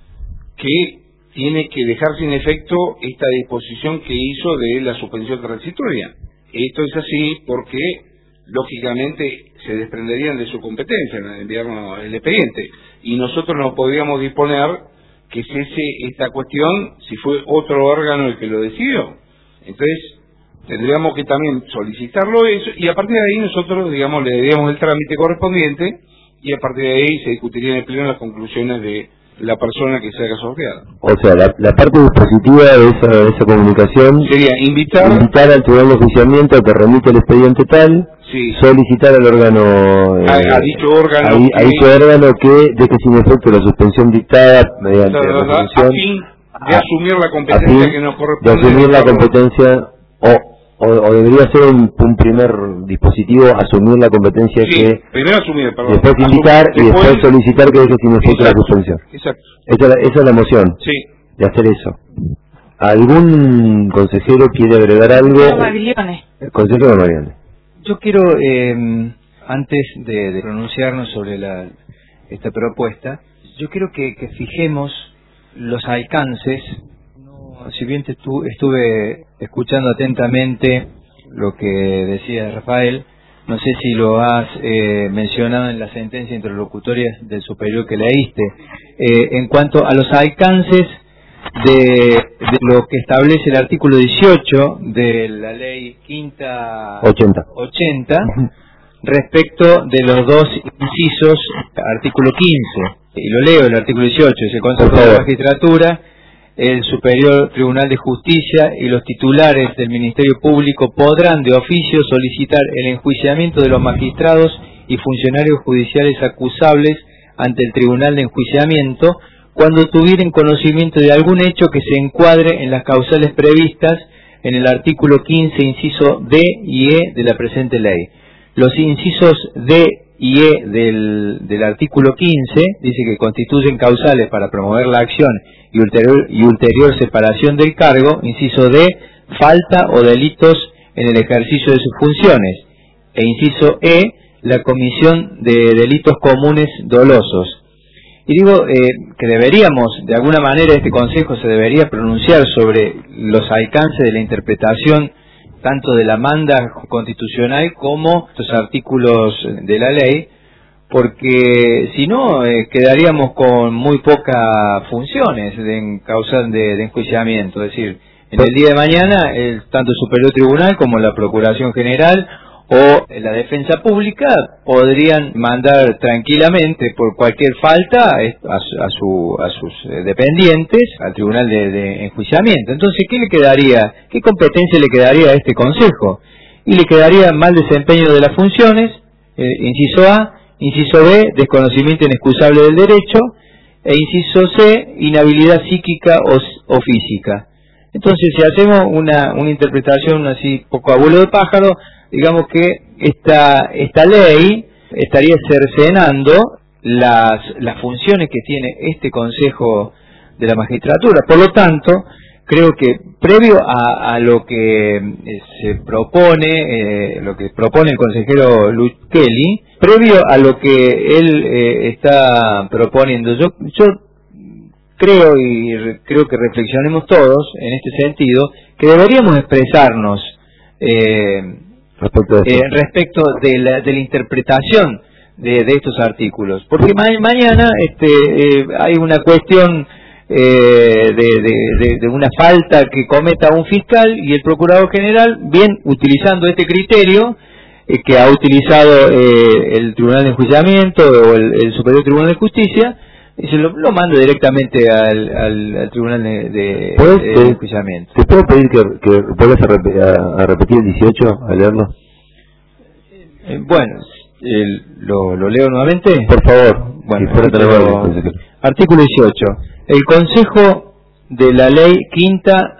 que tiene que dejar sin efecto esta disposición que hizo de la suspensión transitoria. Esto es así porque, lógicamente, se desprenderían de su competencia en enviarnos el expediente, y nosotros no podríamos disponer que cese esta cuestión si fue otro órgano el que lo decidió. Entonces, tendríamos que también solicitarlo eso, y a partir de ahí nosotros, digamos, le daríamos el trámite correspondiente, y a partir de ahí se discutiría en el Pleno las conclusiones de la persona que se haga sorteada. O sea, la parte dispositiva de esa comunicación sería invitar al Tribunal de Enjuiciamiento a que remite el expediente tal, sí, solicitar al órgano a dicho órgano que deje sin efecto la suspensión dictada mediante la resolución, a fin de asumir la competencia que nos corresponde, de asumir la competencia, o debería ser un primer dispositivo, asumir la competencia, sí, que primero asumir, perdón, después invitar y después solicitar que deje sin efecto la suspensión. Exacto. Esa es la moción, sí, de hacer eso. ¿Algún consejero quiere agregar algo? El consejero Mariano. Yo quiero, antes de pronunciarnos sobre esta propuesta, yo quiero que fijemos los alcances. Si bien estuve escuchando atentamente lo que decía Rafael, no sé si lo has mencionado en la sentencia interlocutoria del superior que leíste, en cuanto a los alcances de lo que establece el artículo 18 de la ley quinta 80 respecto de los dos incisos, artículo 15, y lo leo, el artículo 18, es el Consejo de la Magistratura, el Superior Tribunal de Justicia y los titulares del Ministerio Público podrán de oficio solicitar el enjuiciamiento de los magistrados y funcionarios judiciales acusables ante el Tribunal de Enjuiciamiento cuando tuvieren conocimiento de algún hecho que se encuadre en las causales previstas en el artículo 15, inciso D y E de la presente ley. Los incisos D y E del artículo 15 dice que constituyen causales para promover la acción y ulterior separación del cargo. Inciso D, falta o delitos en el ejercicio de sus funciones. E inciso E, la comisión de delitos comunes dolosos. Y digo que deberíamos, de alguna manera, este Consejo se debería pronunciar sobre los alcances de la interpretación tanto de la manda constitucional como los artículos de la ley, porque si no quedaríamos con muy pocas funciones de enjuiciamiento. Es decir, en el día de mañana tanto el Superior Tribunal como la Procuración General o la Defensa Pública podrían mandar tranquilamente por cualquier falta a sus dependientes al Tribunal de Enjuiciamiento. Entonces, ¿qué le quedaría? ¿Qué competencia le quedaría a este Consejo? Y le quedaría mal desempeño de las funciones, inciso A; inciso B, desconocimiento inexcusable del derecho; e inciso C, inhabilidad psíquica o física. Entonces, si hacemos una interpretación así poco a vuelo de pájaro, digamos que esta ley estaría cercenando las funciones que tiene este Consejo de la Magistratura. Por lo tanto, creo que previo a lo que se propone, lo que propone el consejero Luis Kelly, previo a lo que él está proponiendo, yo creo que reflexionemos todos en este sentido, que deberíamos expresarnos respecto de la interpretación de estos artículos, porque mañana hay una cuestión de una falta que cometa un fiscal, y el Procurador General, bien utilizando este criterio que ha utilizado el Tribunal de Enjuiciamiento o el Superior Tribunal de Justicia, y se lo manda directamente al Tribunal de Enjuiciamiento. ¿Te puedo pedir que vuelvas a repetir el 18, a leerlo? Bueno, ¿lo leo nuevamente? Por favor. Bueno, artículo 18. El Consejo de la Ley Quinta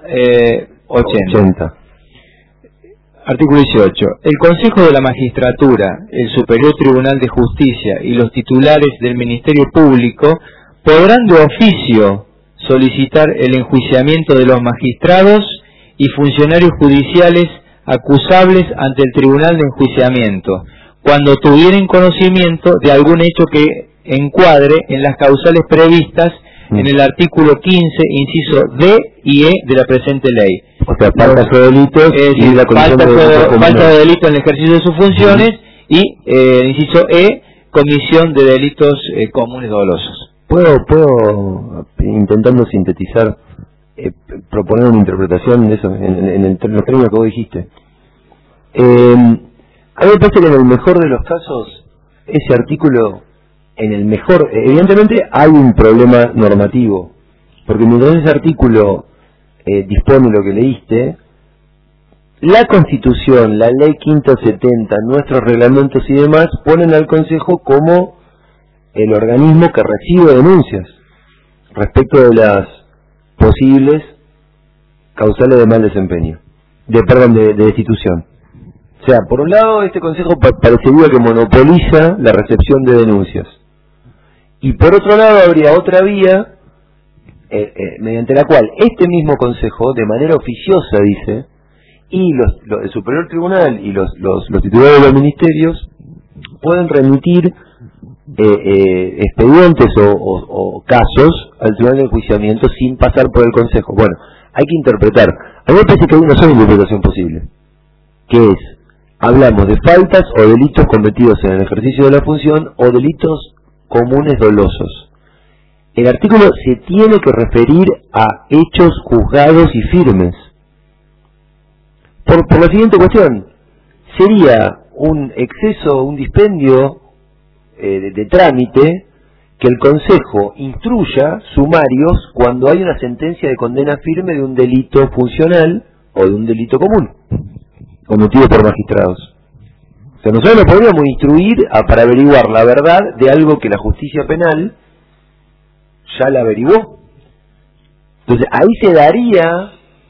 80. Artículo 18. El Consejo de la Magistratura, el Superior Tribunal de Justicia y los titulares del Ministerio Público podrán de oficio solicitar el enjuiciamiento de los magistrados y funcionarios judiciales acusables ante el Tribunal de Enjuiciamiento, cuando tuvieren conocimiento de algún hecho que encuadre en las causales previstas en el artículo 15, inciso D y E de la presente ley. O sea, falta de delitos y la falta de delito en el ejercicio de sus funciones y inciso E, comisión de delitos comunes dolosos. ¿Puedo intentando sintetizar, proponer una interpretación de eso en los términos que vos dijiste? A mí me parece que en el mejor de los casos ese artículo, evidentemente hay un problema normativo, porque mientras ese artículo dispone lo que leíste, la Constitución, la Ley Quinta 70, nuestros reglamentos y demás ponen al Consejo como el organismo que recibe denuncias respecto de las posibles causales de mal desempeño, de destitución. O sea, por un lado, este Consejo parecería que monopoliza la recepción de denuncias, y por otro lado habría otra vía mediante la cual este mismo Consejo, de manera oficiosa, dice, y el Superior Tribunal y los titulares de los ministerios pueden remitir expedientes o casos al Tribunal de Enjuiciamiento sin pasar por el Consejo. Bueno, hay que interpretar. A mí me parece que hay una sola interpretación posible, que es: hablamos de faltas o delitos cometidos en el ejercicio de la función o delitos comunes dolosos. El artículo se tiene que referir a hechos juzgados y firmes. Por la siguiente cuestión: sería un exceso, un dispendio de trámite que el Consejo instruya sumarios cuando hay una sentencia de condena firme de un delito funcional o de un delito común cometido por magistrados. O sea, nosotros lo podríamos instruir para averiguar la verdad de algo que la justicia penal ya la averiguó. Entonces ahí se daría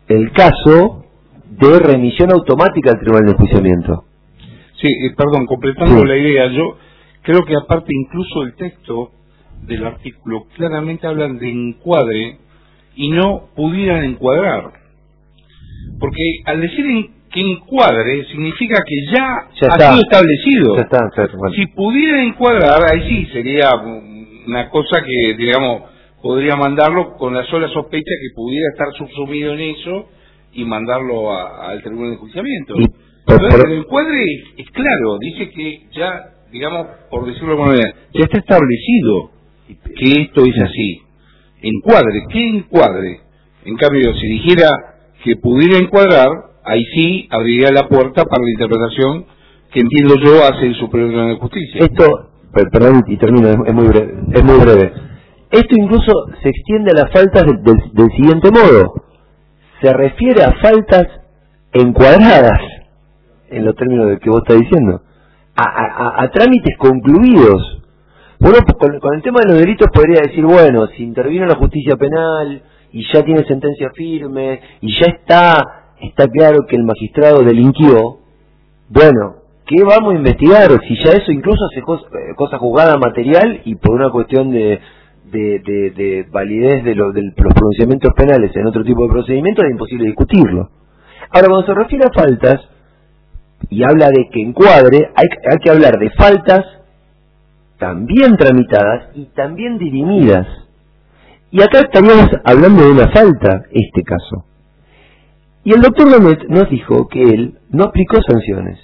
el caso de remisión automática al Tribunal de Enjuiciamiento. Sí, perdón, completando Sí. la idea, yo creo que aparte incluso el texto del artículo claramente hablan de encuadre y no pudieran encuadrar. Porque al decir que encuadre significa que ya ha está. sido establecido. Ya está, perfecto, bueno. Si pudiera encuadrar, ahí sí sería una cosa que, digamos, podría mandarlo con la sola sospecha que pudiera estar subsumido en eso y mandarlo al Tribunal de Enjuiciamiento. Entonces, el encuadre es claro, dice que ya, digamos, por decirlo de alguna manera, ya está establecido que esto es así. Encuadre, ¿qué encuadre? En cambio, si dijera que pudiera encuadrar, ahí sí abriría la puerta para la interpretación que entiendo yo hace el Superior Tribunal de Justicia. Esto, perdón, y termino, es muy breve. Esto incluso se extiende a las faltas del siguiente modo. Se refiere a faltas encuadradas, en los términos de que vos estás diciendo, a trámites concluidos. Uno con el tema de los delitos podría decir, bueno, si intervino la justicia penal y ya tiene sentencia firme y ya está claro que el magistrado delinquió, bueno, ¿qué vamos a investigar? Si ya eso incluso hace cosa juzgada material y por una cuestión de validez de los pronunciamientos penales en otro tipo de procedimientos es imposible discutirlo. Ahora, cuando se refiere a faltas y habla de que encuadre, hay que hablar de faltas también tramitadas y también dirimidas. Y acá estaríamos hablando de una falta, este caso. Y el doctor Donet nos dijo que él no aplicó sanciones.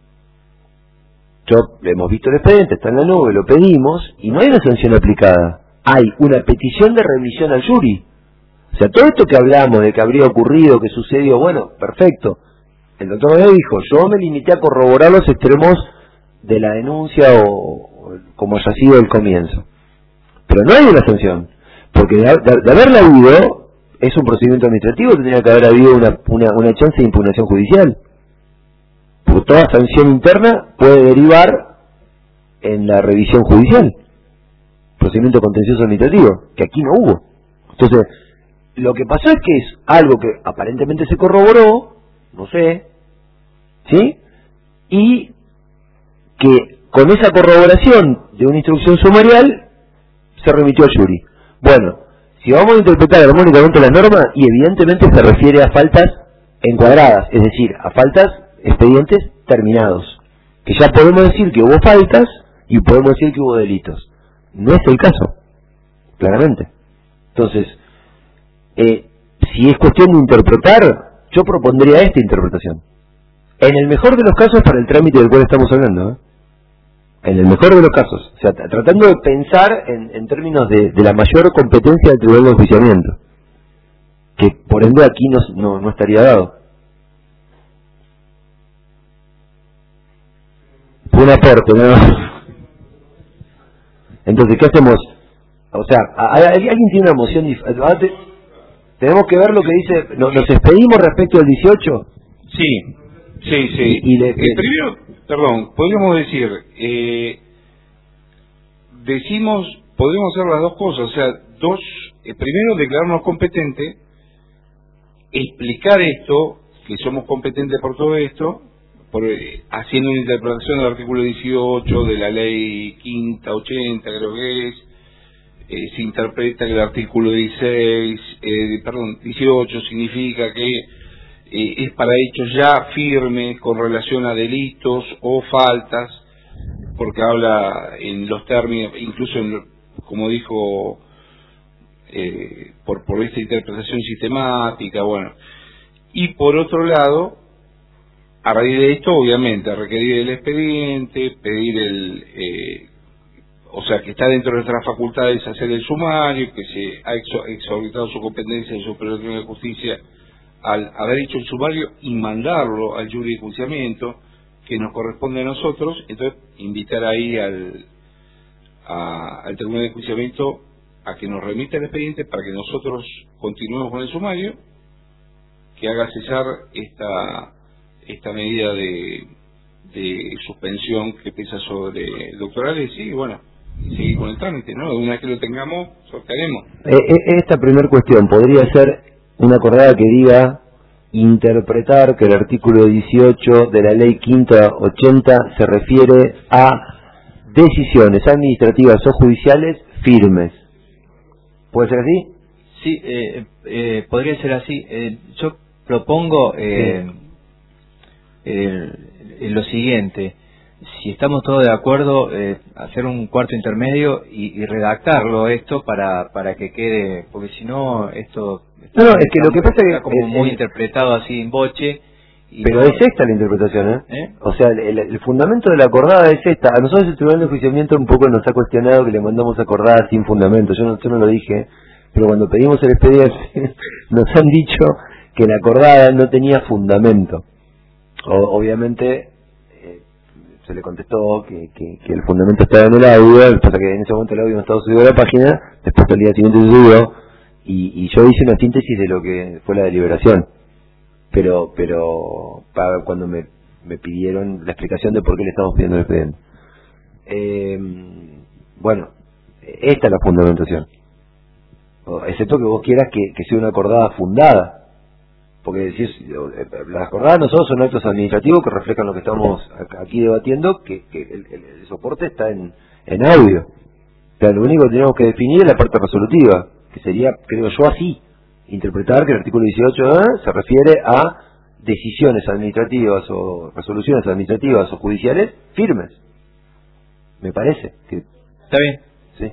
Hemos visto el expediente, está en la nube, lo pedimos, y no hay una sanción aplicada. Hay una petición de remisión al jury. O sea, todo esto que hablamos de que habría ocurrido, que sucedió, bueno, perfecto. El doctor Donet dijo, yo me limité a corroborar los extremos de la denuncia o como haya sido el comienzo. Pero no hay una sanción, porque de haberla habido, es un procedimiento administrativo, tendría que haber habido una chance de impugnación judicial. Porque toda sanción interna puede derivar en la revisión judicial. Procedimiento contencioso administrativo, que aquí no hubo. Entonces, lo que pasó es que es algo que aparentemente se corroboró, no sé, ¿sí? Y que con esa corroboración de una instrucción sumarial se remitió al jury. Bueno, si vamos a interpretar armónicamente la norma, y evidentemente se refiere a faltas encuadradas, es decir, a faltas, expedientes terminados, que ya podemos decir que hubo faltas y podemos decir que hubo delitos. No es el caso, claramente. Entonces, si es cuestión de interpretar, yo propondría esta interpretación. En el mejor de los casos para el trámite del cual estamos hablando, ¿eh? En el mejor de los casos, o sea, tratando de pensar en términos de la mayor competencia del Tribunal de Enjuiciamiento, que por ende aquí no estaría dado. Fue un aporte, ¿no? Entonces, ¿qué hacemos? O sea, ¿alguien tiene una moción diferente? Tenemos que ver lo que dice, ¿nos expedimos respecto al 18? Sí. Primero, perdón, podríamos decir, podríamos hacer las dos cosas, o sea, primero declararnos competentes, explicar esto, que somos competentes por todo esto, haciendo una interpretación del artículo 18 de la ley quinta 80, creo que es, se interpreta que el artículo 18 significa que es para hechos ya firmes con relación a delitos o faltas, porque habla en los términos, incluso como dijo, por esta interpretación sistemática, bueno. Y por otro lado, a raíz de esto, obviamente, requerir el expediente, pedir o sea, que está dentro de nuestras facultades hacer el sumario, que se ha exorbitado su competencia el Superior Tribunal de Justicia al haber hecho el sumario y mandarlo al jury de enjuiciamiento, que nos corresponde a nosotros. Entonces, invitar ahí al Tribunal de Enjuiciamiento a que nos remita el expediente para que nosotros continuemos con el sumario, que haga cesar esta medida de suspensión que pesa sobre el doctor Alessi, y bueno, y seguir con el trámite, ¿no? Una vez que lo tengamos, sortearemos. Esta primera cuestión podría ser una acordada que diga interpretar que el artículo 18 de la ley 580 se refiere a decisiones administrativas o judiciales firmes. ¿Puede ser así? Sí, podría ser así. Yo propongo lo siguiente: si estamos todos de acuerdo, hacer un cuarto intermedio y redactarlo esto para que quede, porque si no esto no, es que lo que pasa es que como muy interpretado así en boche. Pero es esta la interpretación, O sea, el fundamento de la acordada es esta. A nosotros el Tribunal de Enjuiciamiento un poco nos ha cuestionado que le mandamos acordada sin fundamento. Yo no lo dije, pero cuando pedimos el expediente nos han dicho que la acordada no tenía fundamento. Obviamente se le contestó que el fundamento estaba en el audio, pasa que en ese momento el audio no estaba subido a la página, después al día siguiente se subió, y yo hice una síntesis de lo que fue la deliberación. Pero cuando me pidieron la explicación de por qué le estamos pidiendo el expediente. Bueno, esta es la fundamentación. Excepto que vos quieras que sea una acordada fundada. Porque las acordadas nosotros son actos administrativos que reflejan lo que estamos aquí debatiendo, que el soporte está en audio. O sea, lo único que tenemos que definir es la parte resolutiva, que sería, creo yo, así. Interpretar que el artículo 18 se refiere a decisiones administrativas o resoluciones administrativas o judiciales firmes. Me parece que está bien. Sí.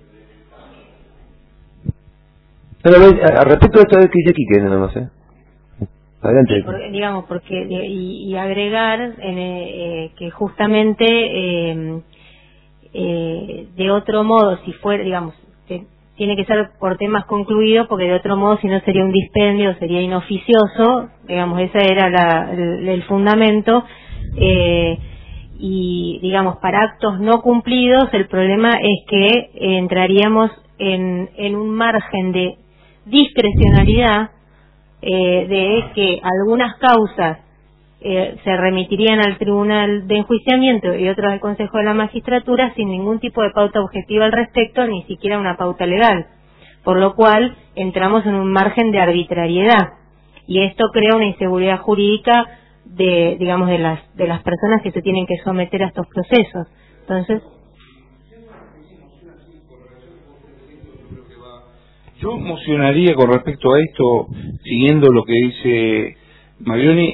Pero respecto a esto que dice aquí, que nada más, adelante. Sí, porque y agregar que justamente de otro modo, si fuera, digamos, tiene que ser por temas concluidos, porque de otro modo si no sería un dispendio, sería inoficioso, digamos, ese era el fundamento, y digamos, para actos no cumplidos el problema es que entraríamos en un margen de discrecionalidad, de que algunas causas se remitirían al Tribunal de Enjuiciamiento y otras al Consejo de la Magistratura sin ningún tipo de pauta objetiva al respecto, ni siquiera una pauta legal, por lo cual entramos en un margen de arbitrariedad, y esto crea una inseguridad jurídica de las personas que se tienen que someter a estos procesos. Entonces, yo mocionaría con respecto a esto, siguiendo lo que dice Maglione,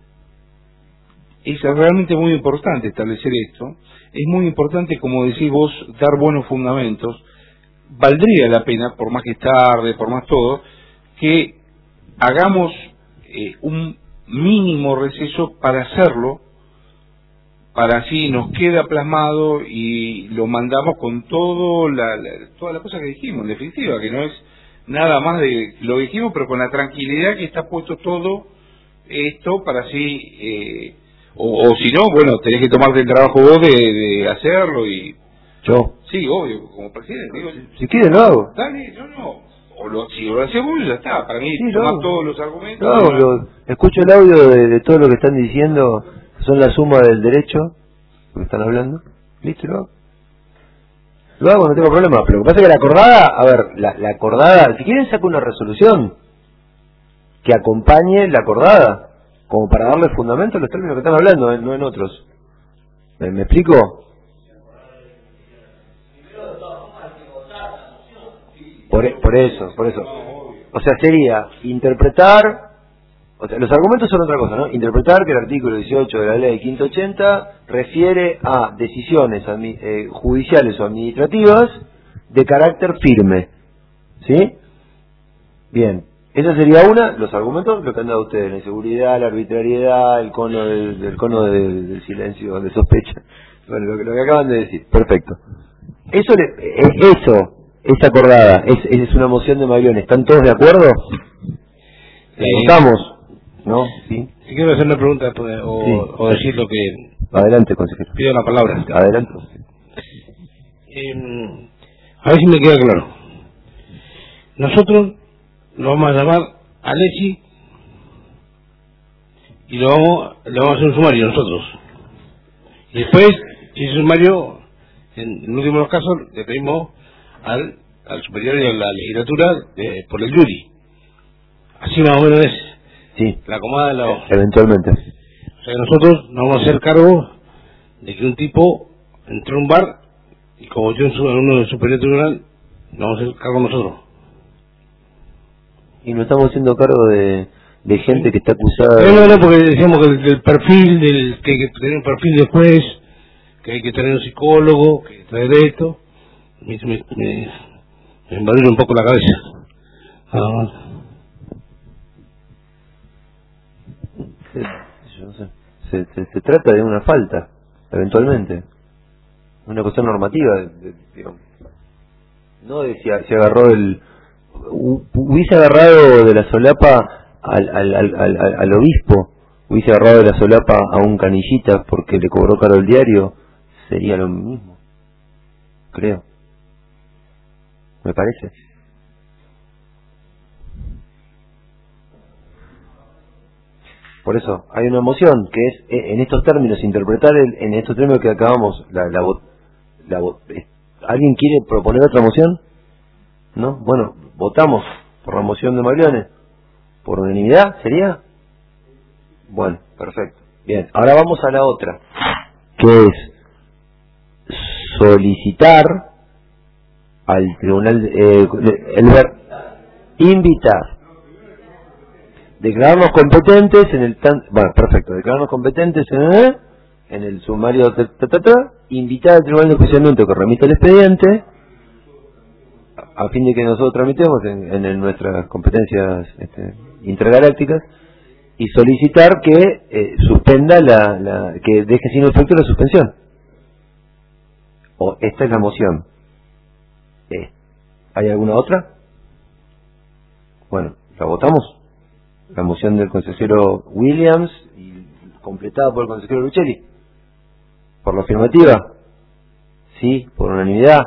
es realmente muy importante establecer esto. Es muy importante, como decís vos, dar buenos fundamentos. Valdría la pena, por más que es tarde, por más todo, que hagamos un mínimo receso para hacerlo, para así nos queda plasmado y lo mandamos con toda la cosa que dijimos, en definitiva, que no es nada más de lo que dijimos, pero con la tranquilidad que está puesto todo esto para así, o si no, bueno, tenés que tomarte el trabajo vos de hacerlo y... ¿Yo? Sí, obvio, como presidente. Digo, si quieres lo hago. Dale, si lo hacemos ya está, para mí sí, tomar todos los argumentos... escucho el audio de todo lo que están diciendo, son la suma del derecho, lo que están hablando, listo, lo hago, no tengo problema, pero lo que pasa es que la acordada, a ver, la acordada, si quieren saco una resolución que acompañe la acordada, como para darle fundamento a los términos que están hablando, no en otros. ¿Me explico? Por eso. O sea, sería interpretar, o sea, los argumentos son otra cosa, ¿no? Interpretar que el artículo 18 de la ley 580 refiere a decisiones judiciales o administrativas de carácter firme. ¿Sí? Bien. Esa sería una, los argumentos, lo que han dado ustedes, la inseguridad, la arbitrariedad, el cono del silencio, de sospecha. Bueno, lo que acaban de decir. Perfecto. Eso es acordada, es una moción de Maglione. ¿Están todos de acuerdo? ¿Votamos? ¿No? ¿Sí? Si quiero hacer una pregunta o decir lo que... Adelante, consejero. Pido la palabra. Adelante. A ver si me queda claro. Nosotros lo vamos a llamar a Alessi y le vamos a hacer un sumario nosotros. Y después, si ese sumario, en el último de los casos, le pedimos al superior y a la legislatura por el jury. Así más o menos es. Sí. La Comada de la... Eventualmente. O sea, nosotros nos vamos a hacer cargo de que un tipo entró a un bar y como yo soy alumno del Superior Tribunal, nos vamos a hacer cargo nosotros. Y nos estamos haciendo cargo de gente que está acusada... No, porque decíamos que el perfil, que hay que tener un perfil de juez, que hay que tener un psicólogo, que hay que traer esto. Me invadió un poco la cabeza. Nada más. Yo no sé. Se trata de una falta, eventualmente. Una cuestión normativa, digamos. No de si agarró hubiese agarrado de la solapa al obispo, hubiese agarrado de la solapa a un canillita porque le cobró caro el diario, sería lo mismo, creo, me parece. Por eso hay una moción que es en estos términos interpretar en estos términos que acabamos ¿alguien quiere proponer otra moción? ¿No? Bueno, votamos por la moción de Magliones. ¿Por unanimidad sería? Bueno, perfecto. Bien, ahora vamos a la otra, que es solicitar al tribunal, invitar, declararnos competentes en el bueno, perfecto, declararnos competentes en el sumario, invitar al tribunal de enjuiciamiento que remita el expediente a fin de que nosotros tramitemos en nuestras competencias intergalácticas y solicitar que suspenda que deje sin efecto la suspensión. O esta es la moción. ¿Hay alguna otra? Bueno, la votamos. La moción del consejero Williams y completada por el consejero Lucelli. ¿Por la afirmativa? Sí, por unanimidad.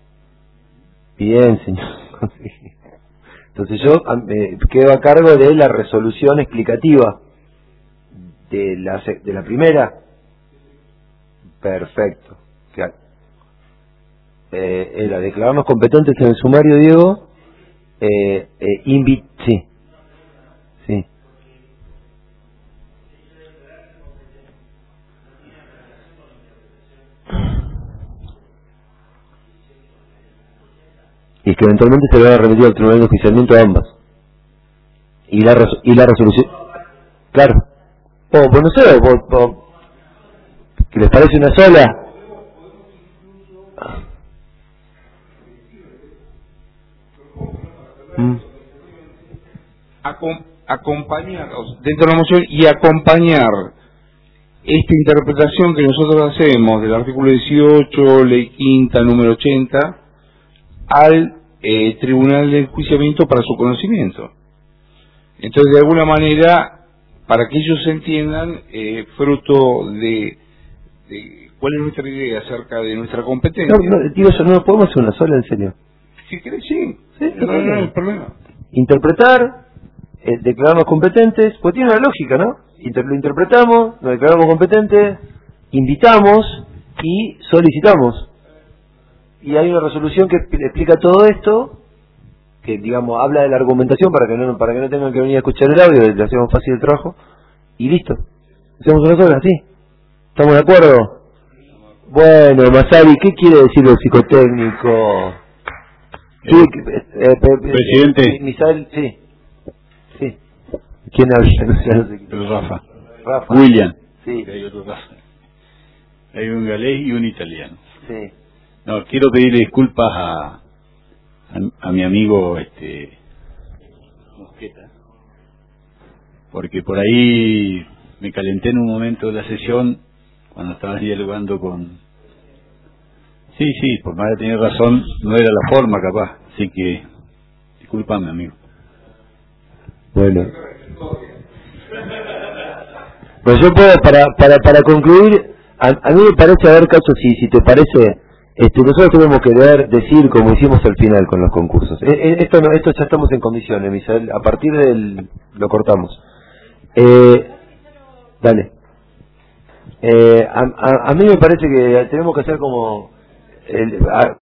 Bien, señor. Entonces yo quedo a cargo de la resolución explicativa de la primera. Perfecto. Era declararnos competentes en el sumario, Diego. Sí. Sí. Y que eventualmente se le va a remitir al tribunal de enjuiciamiento a ambas. Y la resolución. Claro. Pues no sé, que les parece una sola. Acompañar dentro de la moción y acompañar esta interpretación que nosotros hacemos del artículo 18, ley quinta, número 80, al tribunal de enjuiciamiento para su conocimiento. Entonces, de alguna manera, para que ellos entiendan, fruto de cuál es nuestra idea acerca de nuestra competencia. Digo yo, no podemos hacer una sola, en serio. Si querés, sí. No hay problema. Interpretar, declararnos competentes, pues tiene una lógica, ¿no? Lo interpretamos, nos declaramos competentes, invitamos y solicitamos. Y hay una resolución que explica todo esto, que digamos habla de la argumentación para que no tengan que venir a escuchar el audio, le hacemos fácil el trabajo, y listo. Hacemos una sola, ¿sí? ¿Estamos de acuerdo? Bueno, Masari, ¿qué quiere decir lo psicotécnico? Presidente. Misael, sí. Sí. ¿Quién habla? Rafa. William. Sí. Hay otro Rafa. Hay un galés y un italiano. Sí. No, quiero pedirle disculpas a mi amigo Mosqueta, porque por ahí me calenté en un momento de la sesión cuando estabas dialogando con... Sí, por más de tener razón, no era la forma capaz, así que discúlpame, amigo. Bueno, pues yo puedo, para concluir, a mí me parece, a ver, Cacho, si te parece, nosotros tenemos que decir como hicimos al final con los concursos. Esto ya estamos en condiciones, Misael, a partir lo cortamos. Dale. A mí me parece que tenemos que hacer como